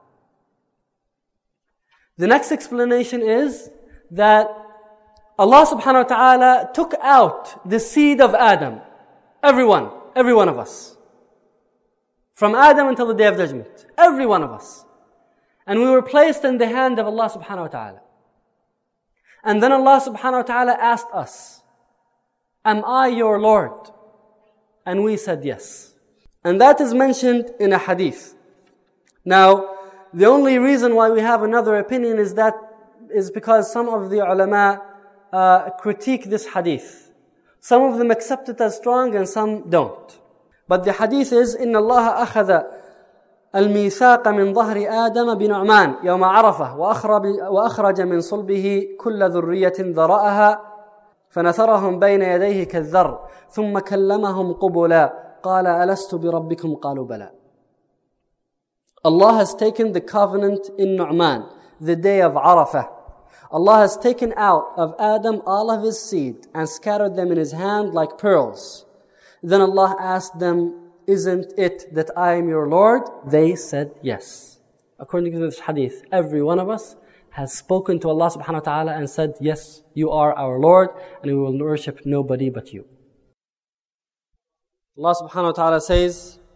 The next explanation is that Allah subhanahu wa ta'ala took out the seed of Adam. Every one of us. From Adam until the Day of Judgment. Every one of us. And we were placed in the hand of Allah subhanahu wa ta'ala. And then Allah subhanahu wa ta'ala asked us, Am I your Lord? And we said yes. And that is mentioned in a hadith. Now, the only reason why we have another opinion is because some of the ulama critique this hadith. Some of them accept it as strong and some don't. But the hadith is, إِنَّ اللَّهَ أَخَذَ الْمِيثَاقَ مِنْ ظَهْرِ آدَمَ بِنُعْمَانٍ يَوْمَ عَرَفَهُ وَأَخْرَجَ مِنْ صُلْبِهِ كُلَّ ذُرِّيَّةٍ ذَرَأَهَا فَنَثَرَهُمْ بَيْنَ يَدَيْهِ كَالذَّرِّ ثُمَّ كَلَّمَهُمْ قُبُلًا قَالَ أَلَسْتُ بِرَبِّكُمْ قَالُوا بَلَى. Allah has taken the covenant in Nu'man, the day of Arafah. Allah has taken out of Adam all of his seed and scattered them in his hand like pearls. Then Allah asked them, Isn't it that I am your Lord? They said yes. According to this hadith, every one of us has spoken to Allah subhanahu wa ta'ala and said, Yes, you are our Lord, and we will worship nobody but you. Allah subhanahu wa ta'ala says,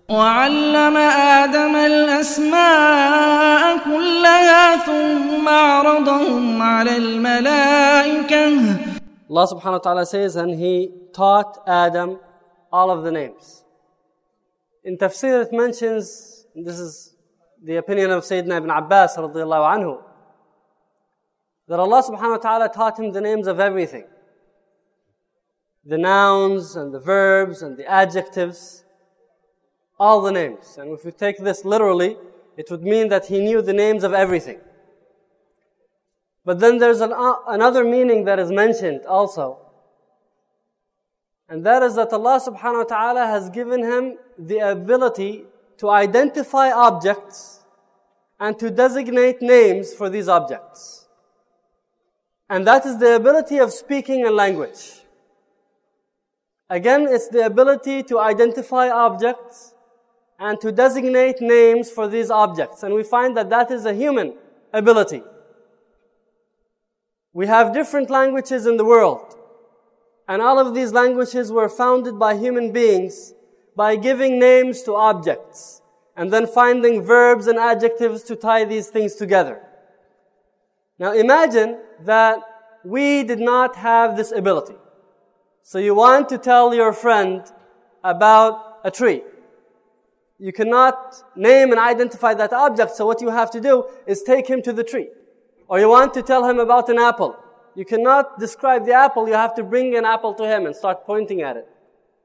وعلم آدم الأسماء كلها ثم عرضهم على الملائكة. Allah subhanahu wa ta'ala says, and He taught Adam all of the names. In tafsir it mentions, this is the opinion of Sayyidina Ibn Abbas radiyallahu anhu, that Allah subhanahu wa ta'ala taught him the names of everything. The nouns and the verbs and the adjectives, all the names. And if we take this literally, it would mean that he knew the names of everything. But then there's another meaning that is mentioned also. And that is that Allah subhanahu wa ta'ala has given him the ability to identify objects and to designate names for these objects. And that is the ability of speaking and language. Again, it's the ability to identify objects and to designate names for these objects. And we find that that is a human ability. We have different languages in the world. And all of these languages were founded by human beings by giving names to objects and then finding verbs and adjectives to tie these things together. Now imagine that we did not have this ability. So you want to tell your friend about a tree. You cannot name and identify that object, so what you have to do is take him to the tree. Or you want to tell him about an apple. You cannot describe the apple, you have to bring an apple to him and start pointing at it.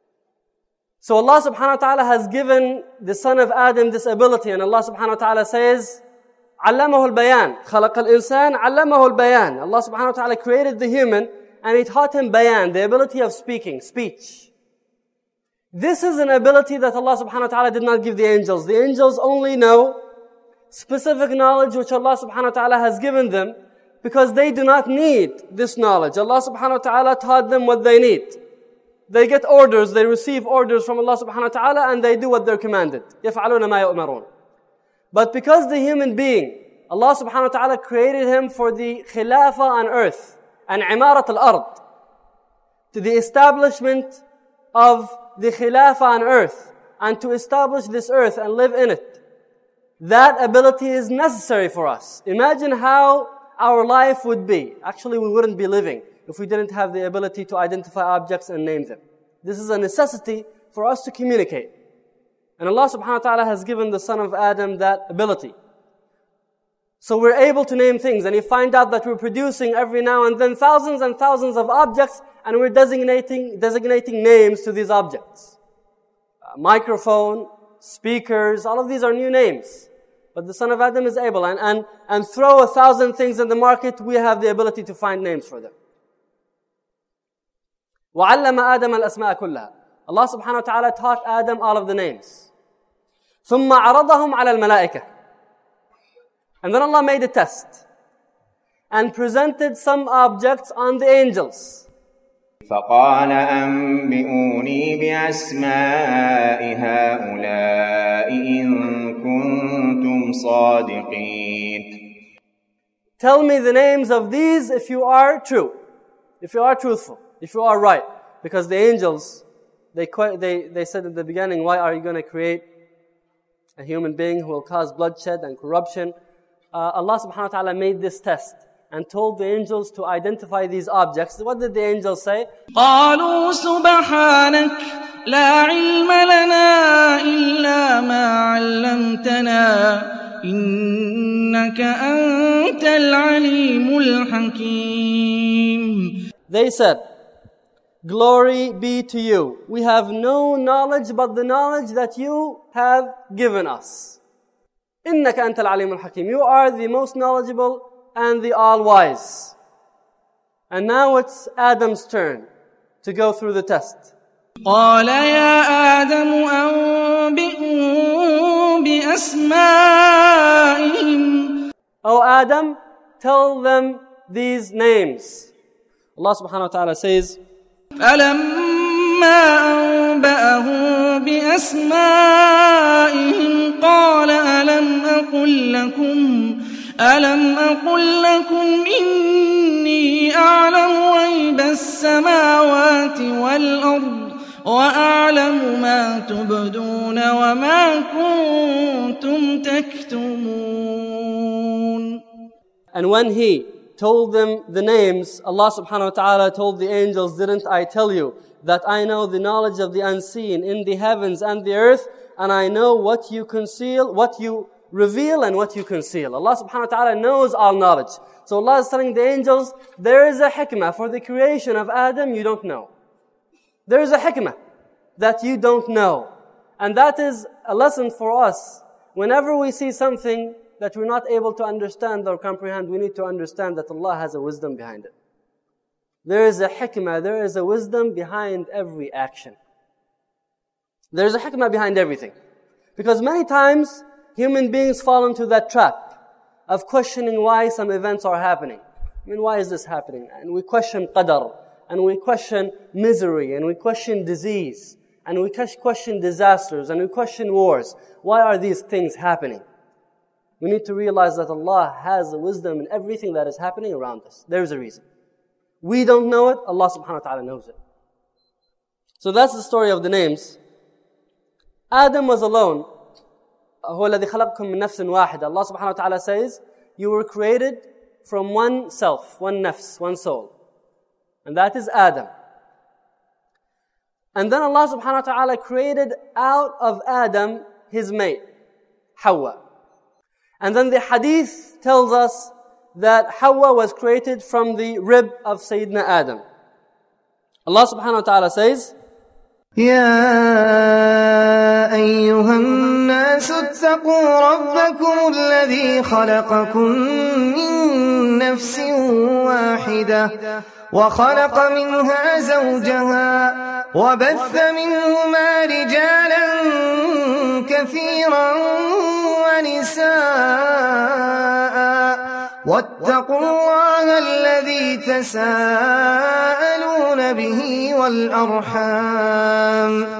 So Allah subhanahu wa ta'ala has given the son of Adam this ability, and Allah subhanahu wa ta'ala says, عَلَّمَهُ الْبَيَانِ خَلَقَ الْإِنسَانِ عَلَّمَهُ الْبَيَانِ. Allah subhanahu wa ta'ala created the human and He taught him bayan, the ability of speaking, speech. This is an ability that Allah subhanahu wa ta'ala did not give the angels. The angels only know specific knowledge which Allah subhanahu wa ta'ala has given them because they do not need this knowledge. Allah subhanahu wa ta'ala taught them what they need. They get orders, they receive orders from Allah subhanahu wa ta'ala and they do what they're commanded. يَفْعَلُونَ مَا يُؤْمَرُونَ. But because the human being, Allah subhanahu wa ta'ala created him for the khilafah on earth and imarat al-ard, to the establishment of the khilafah on earth and to establish this earth and live in it. That ability is necessary for us. Imagine how our life would be. Actually, we wouldn't be living if we didn't have the ability to identify objects and name them. This is a necessity for us to communicate. And Allah subhanahu wa ta'ala has given the son of Adam that ability. So we're able to name things, and you find out that we're producing every now and then thousands and thousands of objects, and we're designating names to these objects. Microphone, speakers, all of these are new names. But the son of Adam is able, and throw 1,000 things in the market, we have the ability to find names for them. وَعَلَّمَ آدَمَ الْأَسْمَاءَ كُلَّهَا. Allah subhanahu wa ta'ala taught Adam all of the names. ثُمَّ عَرَضَهُمْ عَلَى الْمَلَائِكَةِ. And then Allah made a test and presented some objects on the angels. فَقَالَ أَنْبِئُونِي بِأَسْمَاءِ هَؤُلَاءِ إِن كُنْتُمْ صَادِقِينَ. Tell me the names of these if you are true, if you are truthful, if you are right. Because the angels, they said at the beginning, why are you going to create a human being who will cause bloodshed and corruption? Allah subhanahu wa ta'ala made this test and told the angels to identify these objects. What did the angels say? قالوا سبحانك لا علم لنا إلا ما علمتنا إنك أنت العليم الحكيم. They said, glory be to you. We have no knowledge but the knowledge that you have given us. إنك أنت العليم الحكيم. You are the most knowledgeable and the all-wise. And now it's Adam's turn to go through the test. قال يا آدم أنبئهم بأسمائهم. O Adam, tell them these names. Allah subhanahu wa ta'ala says, فلما أنبأهم بأسمائهم قال ألم أقل لكم إني أعلم غيب السماوات والأرض وأعلم ما تبدون وما كنتم تكتمون. And when he told them the names, Allah subhanahu wa ta'ala told the angels, didn't I tell you that I know the knowledge of the unseen in the heavens and the earth, and I know what you conceal, what you reveal and what you conceal. Allah subhanahu wa ta'ala knows all knowledge. So Allah is telling the angels, there is a hikmah for the creation of Adam you don't know. There is a hikmah that you don't know. And that is a lesson for us. Whenever we see something that we're not able to understand or comprehend, we need to understand that Allah has a wisdom behind it. There is a hikmah, there is a wisdom behind every action. There is a hikmah behind everything. Because many times, human beings fall into that trap of questioning why some events are happening. I mean, why is this happening? And we question qadar, and we question misery, and we question disease, and we question disasters, and we question wars. Why are these things happening? We need to realize that Allah has a wisdom in everything that is happening around us. There's a reason. We don't know it, Allah subhanahu wa ta'ala knows it. So that's the story of the names. Adam was alone. هو الذي خلقكم من نفس واحدة. Allah subhanahu wa ta'ala says, you were created from one self, one nafs, one soul. And that is Adam. And then Allah subhanahu wa ta'ala created out of Adam his mate, Hawa. And then the hadith tells us that Hawa was created from the rib of Sayyidina Adam. Allah subhanahu wa ta'ala says, يا أيها الناس اتقوا ربكم الذي خلقكم من نفس واحدة وخلق منها زوجها وبث منهما رجالا كثيرا ونساء واتقوا الله الذي تساءلون به والأرحام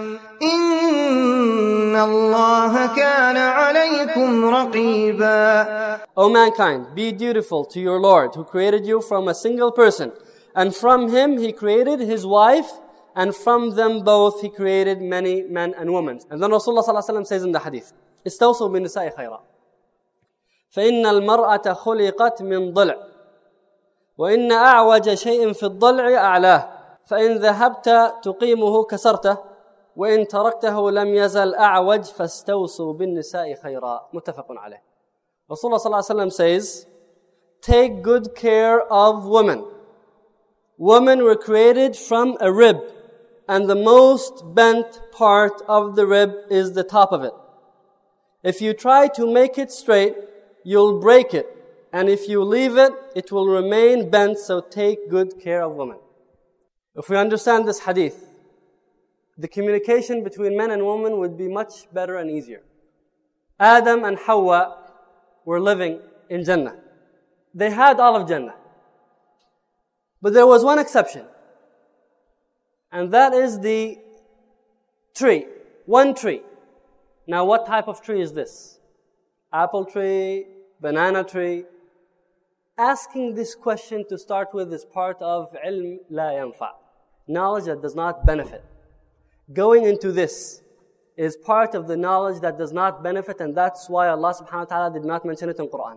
إن الله كان عليكم رقيبا. O mankind, be dutiful to your Lord who created you from a single person, and from him he created his wife, and from them both he created many men and women. And then Rasulullah ﷺ says in the hadith, استوصوا بالنساء خيرا فإن المرأة خلقت من ضلع وإن أعوج شيء في الضلع أعلاه فإن ذهبت تقيمه كسرته وإن تركته لم يزل أعوج فاستوصوا بالنساء خيرا. متفق عليه. Rasulullah ﷺ says, take good care of women. Women were created from a rib, and the most bent part of the rib is the top of it. If you try to make it straight, you'll break it. And if you leave it, it will remain bent, so take good care of women. If we understand this hadith, the communication between men and women would be much better and easier. Adam and Hawa were living in Jannah. They had all of Jannah. But there was one exception. And that is the tree. One tree. Now what type of tree is this? Apple tree, banana tree. Asking this question to start with is part of ilm la yanfa. Knowledge that does not benefit. Going into this is part of the knowledge that does not benefit, and that's why Allah subhanahu wa ta'ala did not mention it in Quran.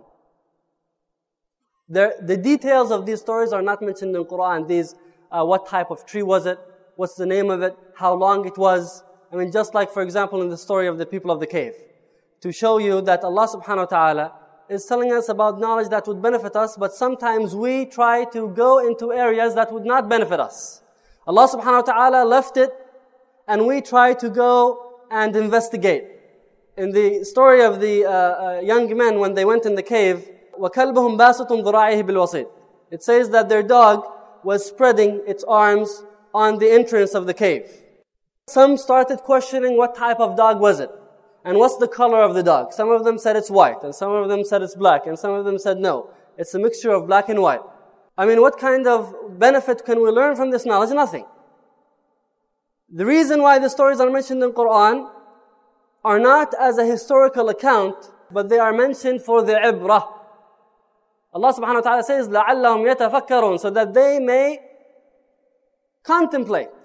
The details of these stories are not mentioned in Quran. What type of tree was it? What's the name of it? How long it was? I mean, just like, for example, in the story of the people of the cave. To show you that Allah subhanahu wa ta'ala is telling us about knowledge that would benefit us, but sometimes we try to go into areas that would not benefit us. Allah subhanahu wa ta'ala left it, and we try to go and investigate. In the story of the young men when they went in the cave, وَكَلْبُهُمْ بَاسِطٌ ذُرَاعِهِ بِالْوَصِيدِ. It says that their dog was spreading its arms on the entrance of the cave. Some started questioning what type of dog was it, and what's the color of the dog. Some of them said it's white, and some of them said it's black, and some of them said no, it's a mixture of black and white. I mean, what kind of benefit can we learn from this knowledge? Nothing. The reason why the stories are mentioned in Quran are not as a historical account, but they are mentioned for the ibrah. Allah subhanahu wa ta'ala says, لَعَلَّهُمْ يَتَفَكَّرُونَ, so that they may contemplate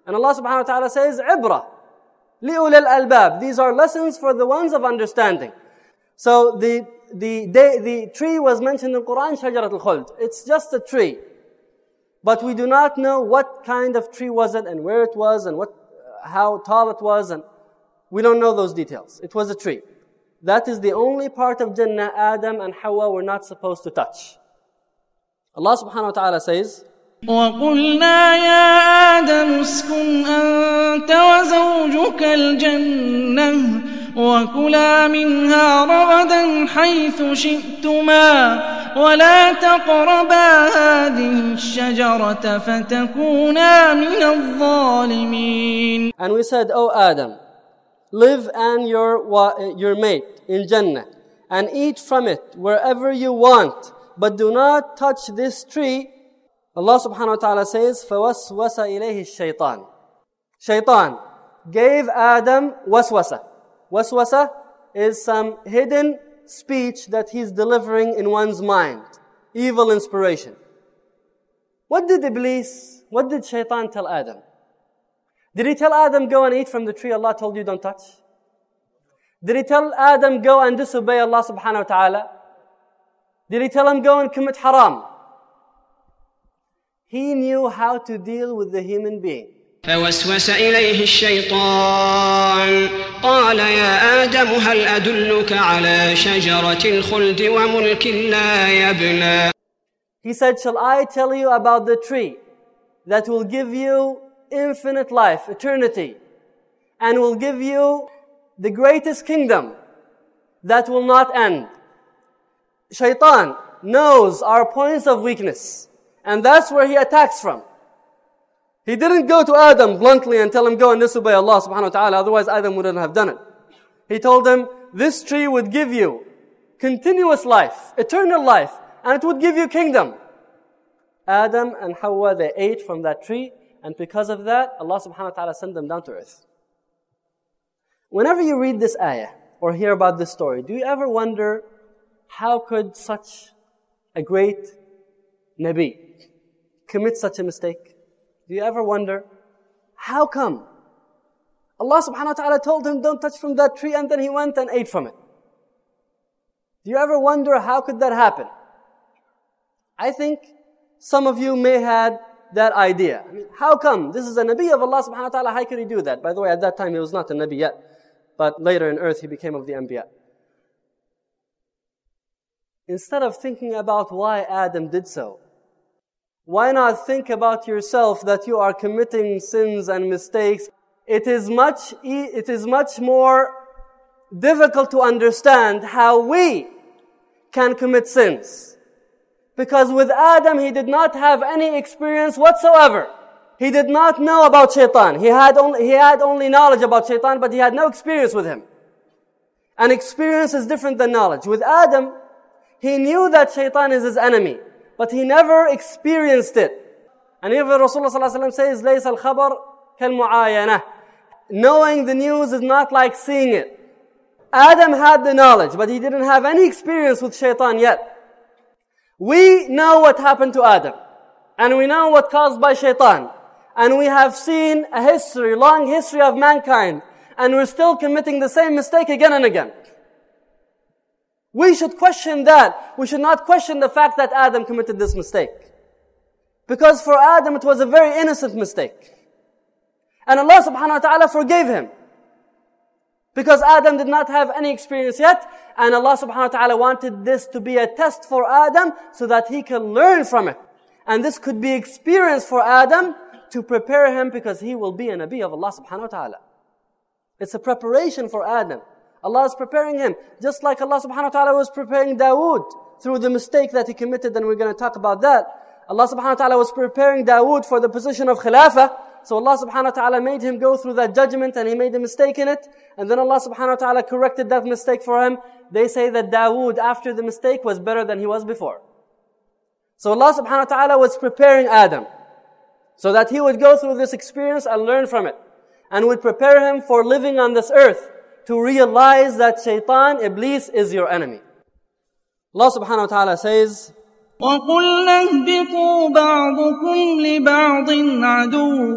And Allah subhanahu wa ta'ala says, عِبْرَةً لِأُولِي الْأَلْبَابِ. These are lessons for the ones of understanding. So the tree was mentioned in the Quran, شَجَرَةُ الْخُلْد. It's just a tree. But we do not know what kind of tree was it and where it was and how tall it was, and we don't know those details. It was a tree. That is the only part of Jannah Adam and Hawa were not supposed to touch. Allah subhanahu wa ta'ala says, وَقُلْنَا يَا آدَمُ اسْكُنْ أَنْتَ وَزَوْجُكَ الْجَنَّةَ وَكُلَا مِنْهَا رَغَدًا حَيْثُ شِئْتُمَا وَلَا تَقْرَبَا هَذِهِ الشَّجَرَةَ فَتَكُونَا مِنَ الظَّالِمِينَ. And we said, O Adam, live and your mate in Jannah and eat from it wherever you want, but do not touch this tree. Allah subhanahu wa ta'ala says, فَوَسْوَسَ إِلَيْهِ الشَّيْطَانِ. Shaitan gave Adam waswasa. Waswasa is some hidden speech that he's delivering in one's mind. Evil inspiration. What did Shaitan tell Adam? Did he tell Adam, go and eat from the tree Allah told you don't touch? Did he tell Adam, go and disobey Allah subhanahu wa ta'ala? Did he tell him, go and commit haram? He knew how to deal with the human being. فوسوس إليه الشيطان قال يا آدم هل أدلك على شجرة الخلد وملك لا يبلى. He said, shall I tell you about the tree that will give you infinite life, eternity, and will give you the greatest kingdom that will not end? Shaitan knows our points of weakness, and that's where he attacks from. He didn't go to Adam bluntly and tell him, go and disobey Allah subhanahu wa ta'ala, otherwise Adam wouldn't have done it. He told him, this tree would give you continuous life, eternal life, and it would give you kingdom. Adam and Hawa, they ate from that tree, and because of that, Allah subhanahu wa ta'ala sent them down to earth. Whenever you read this ayah, or hear about this story, do you ever wonder, how could such a great Nabi commit such a mistake? Do you ever wonder, how come? Allah subhanahu wa ta'ala told him, don't touch from that tree, and then he went and ate from it. Do you ever wonder, how could that happen? I think some of you may had that idea. I mean, how come? This is a Nabi of Allah subhanahu wa ta'ala, how could he do that? By the way, at that time he was not a Nabi yet, but later in earth he became of the Anbiya. Instead of thinking about why Adam did so, why not think about yourself that you are committing sins and mistakes? It is much more difficult to understand how we can commit sins. Because with Adam, he did not have any experience whatsoever. He did not know about Shaitan. He had only knowledge about Shaitan, but he had no experience with him. And experience is different than knowledge. With Adam, he knew that Shaitan is his enemy, but he never experienced it. And even Rasulullah ﷺ says, لَيْسَ الْخَبَرْ كَالْمُعَايَنَةِ. Knowing the news is not like seeing it. Adam had the knowledge, but he didn't have any experience with Shaitan yet. We know what happened to Adam, and we know what caused by Shaitan, and we have seen a history, long history of mankind, and we're still committing the same mistake again and again. We should question that. We should not question the fact that Adam committed this mistake. Because for Adam it was a very innocent mistake. And Allah subhanahu wa ta'ala forgave him. Because Adam did not have any experience yet, and Allah subhanahu wa ta'ala wanted this to be a test for Adam so that he can learn from it. And this could be experience for Adam to prepare him because he will be a Nabi of Allah subhanahu wa ta'ala. It's a preparation for Adam. Allah is preparing him. Just like Allah subhanahu wa ta'ala was preparing Dawood through the mistake that he committed, and we're going to talk about that. Allah subhanahu wa ta'ala was preparing Dawood for the position of Khilafah. So Allah subhanahu wa ta'ala made him go through that judgment, and he made a mistake in it. And then Allah subhanahu wa ta'ala corrected that mistake for him. They say that Dawood, after the mistake, was better than he was before. So Allah subhanahu wa ta'ala was preparing Adam so that he would go through this experience and learn from it. And would prepare him for living on this earth, to realize that Shaitan, Iblis, is your enemy. Allah subhanahu wa ta'ala says, وَقُلْنَا اهْبِطُوا بَعْضُكُمْ لِبَعْضٍ عَدُوٌّ.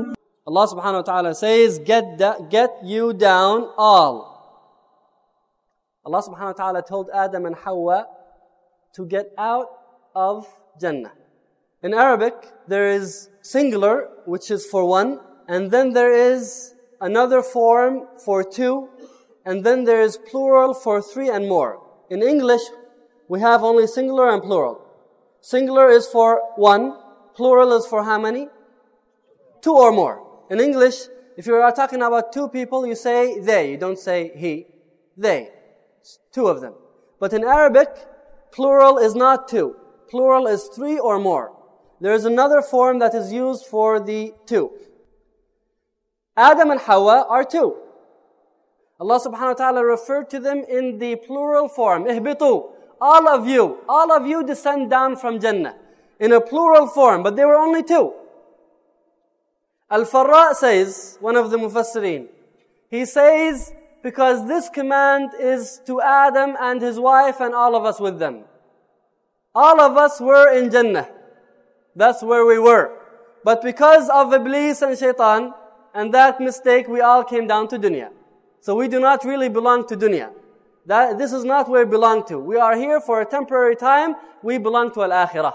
Allah subhanahu wa ta'ala says, get you down all. Allah subhanahu wa ta'ala told Adam and Hawa to get out of Jannah. In Arabic, there is singular, which is for one, and then there is another form for two, and then there is plural for three and more. In English, we have only singular and plural. Singular is for one, plural is for how many? Two or more. In English, if you are talking about two people, you say they, you don't say he. They. It's two of them. But in Arabic, plural is not two. Plural is three or more. There is another form that is used for the two. Adam and Hawa are two. Allah subhanahu wa ta'ala referred to them in the plural form. Ihbitu. All of you descend down from Jannah. In a plural form, but they were only two. Al-Farra says, one of the Mufassirin, he says, because this command is to Adam and his wife and all of us with them. All of us were in Jannah. That's where we were. But because of Iblis and Shaitan, and that mistake, we all came down to dunya. So we do not really belong to dunya. This is not where we belong to. We are here for a temporary time. We belong to al-akhirah.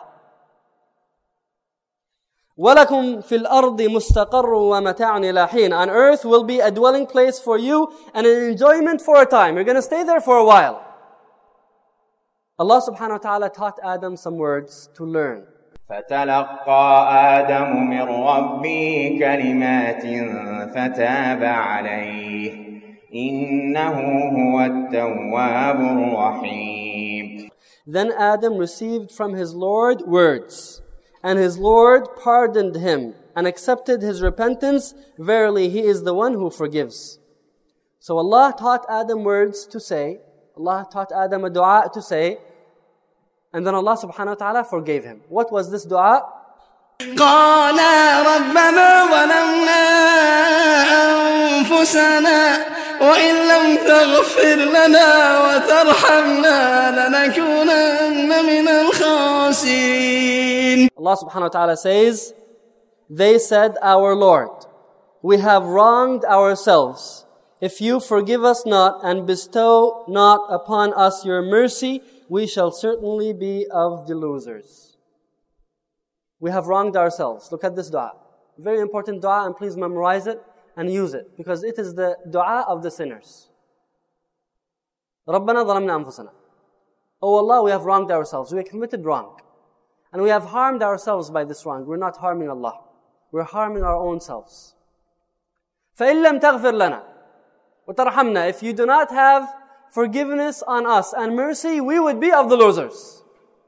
وَلَكُمْ فِي الْأَرْضِ مُسْتَقَرٌ وَمَتَاعٌ إِلَى حِينٍ. On earth will be a dwelling place for you and an enjoyment for a time. You're going to stay there for a while. Allah subhanahu wa ta'ala taught Adam some words to learn. فتلقى آدم من ربه كلمات فتاب عليه إنه هو التواب الرحيم. Then Adam received from his Lord words, and his Lord pardoned him and accepted his repentance. Verily, He is the one who forgives. So Allah taught Adam words to say. Allah taught Adam a dua to say. And then Allah subhanahu wa ta'ala forgave him. What was this dua? قَالَا رَبَّنَا ظَلَمْنَا أَنفُسَنَا وَإِن لَمْ تَغْفِرْ لَنَا وَتَرْحَمْنَا لَنَكُونَنَّ مِنَ الْخَاسِرِينَ. Allah subhanahu wa ta'ala says, they said, our Lord, we have wronged ourselves. If you forgive us not and bestow not upon us your mercy, we shall certainly be of the losers. We have wronged ourselves. Look at this dua. Very important dua, and please memorize it and use it, because it is the dua of the sinners. رَبَّنَا ظَلَمْنَا أَنفُسَنَا. Oh Allah, we have wronged ourselves. We have committed wrong. And we have harmed ourselves by this wrong. We're not harming Allah. We're harming our own selves. فَإِن لَمْ تَغْفِرْ لَنَا وَتَرْحَمْنَا. If you do not have forgiveness on us and mercy, we would be of the losers.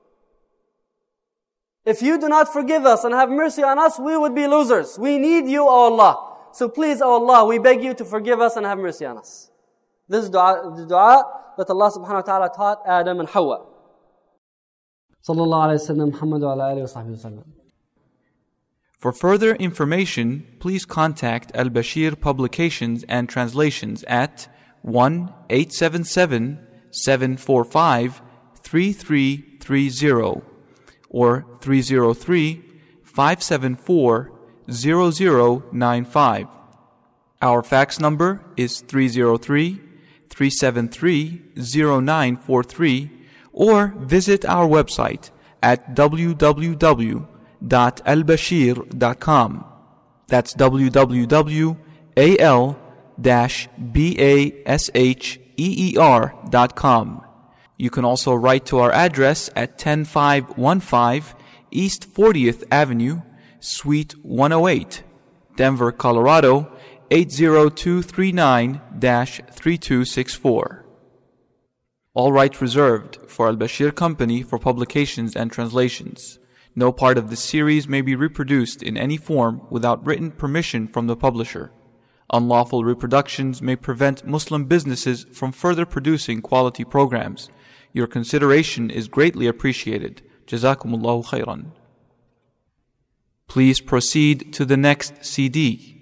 If you do not forgive us and have mercy on us, we would be losers. We need you, O Allah. So please, O Allah, we beg you to forgive us and have mercy on us. This is the dua that Allah subhanahu wa ta'ala taught Adam and Hawa. Sallallahu alayhi wa sallam, Muhammad wa ala alihi wa sahbihi wa sallam. For further information, please contact Al-Bashir Publications and Translations at 1-877-745-3330 or 303-574-0095. Our fax number is 303-373-0943, or visit our website at www.albashir.com. That's www.al-basheer.com. You can also write to our address at 10515 East 40th Avenue, Suite 108, Denver, Colorado 80239-3264. All rights reserved for Al-Bashir Company for publications and translations. No part of this series may be reproduced in any form without written permission from the publisher. Unlawful reproductions may prevent Muslim businesses from further producing quality programs. Your consideration is greatly appreciated. Jazakumullahu khairan. Please proceed to the next CD.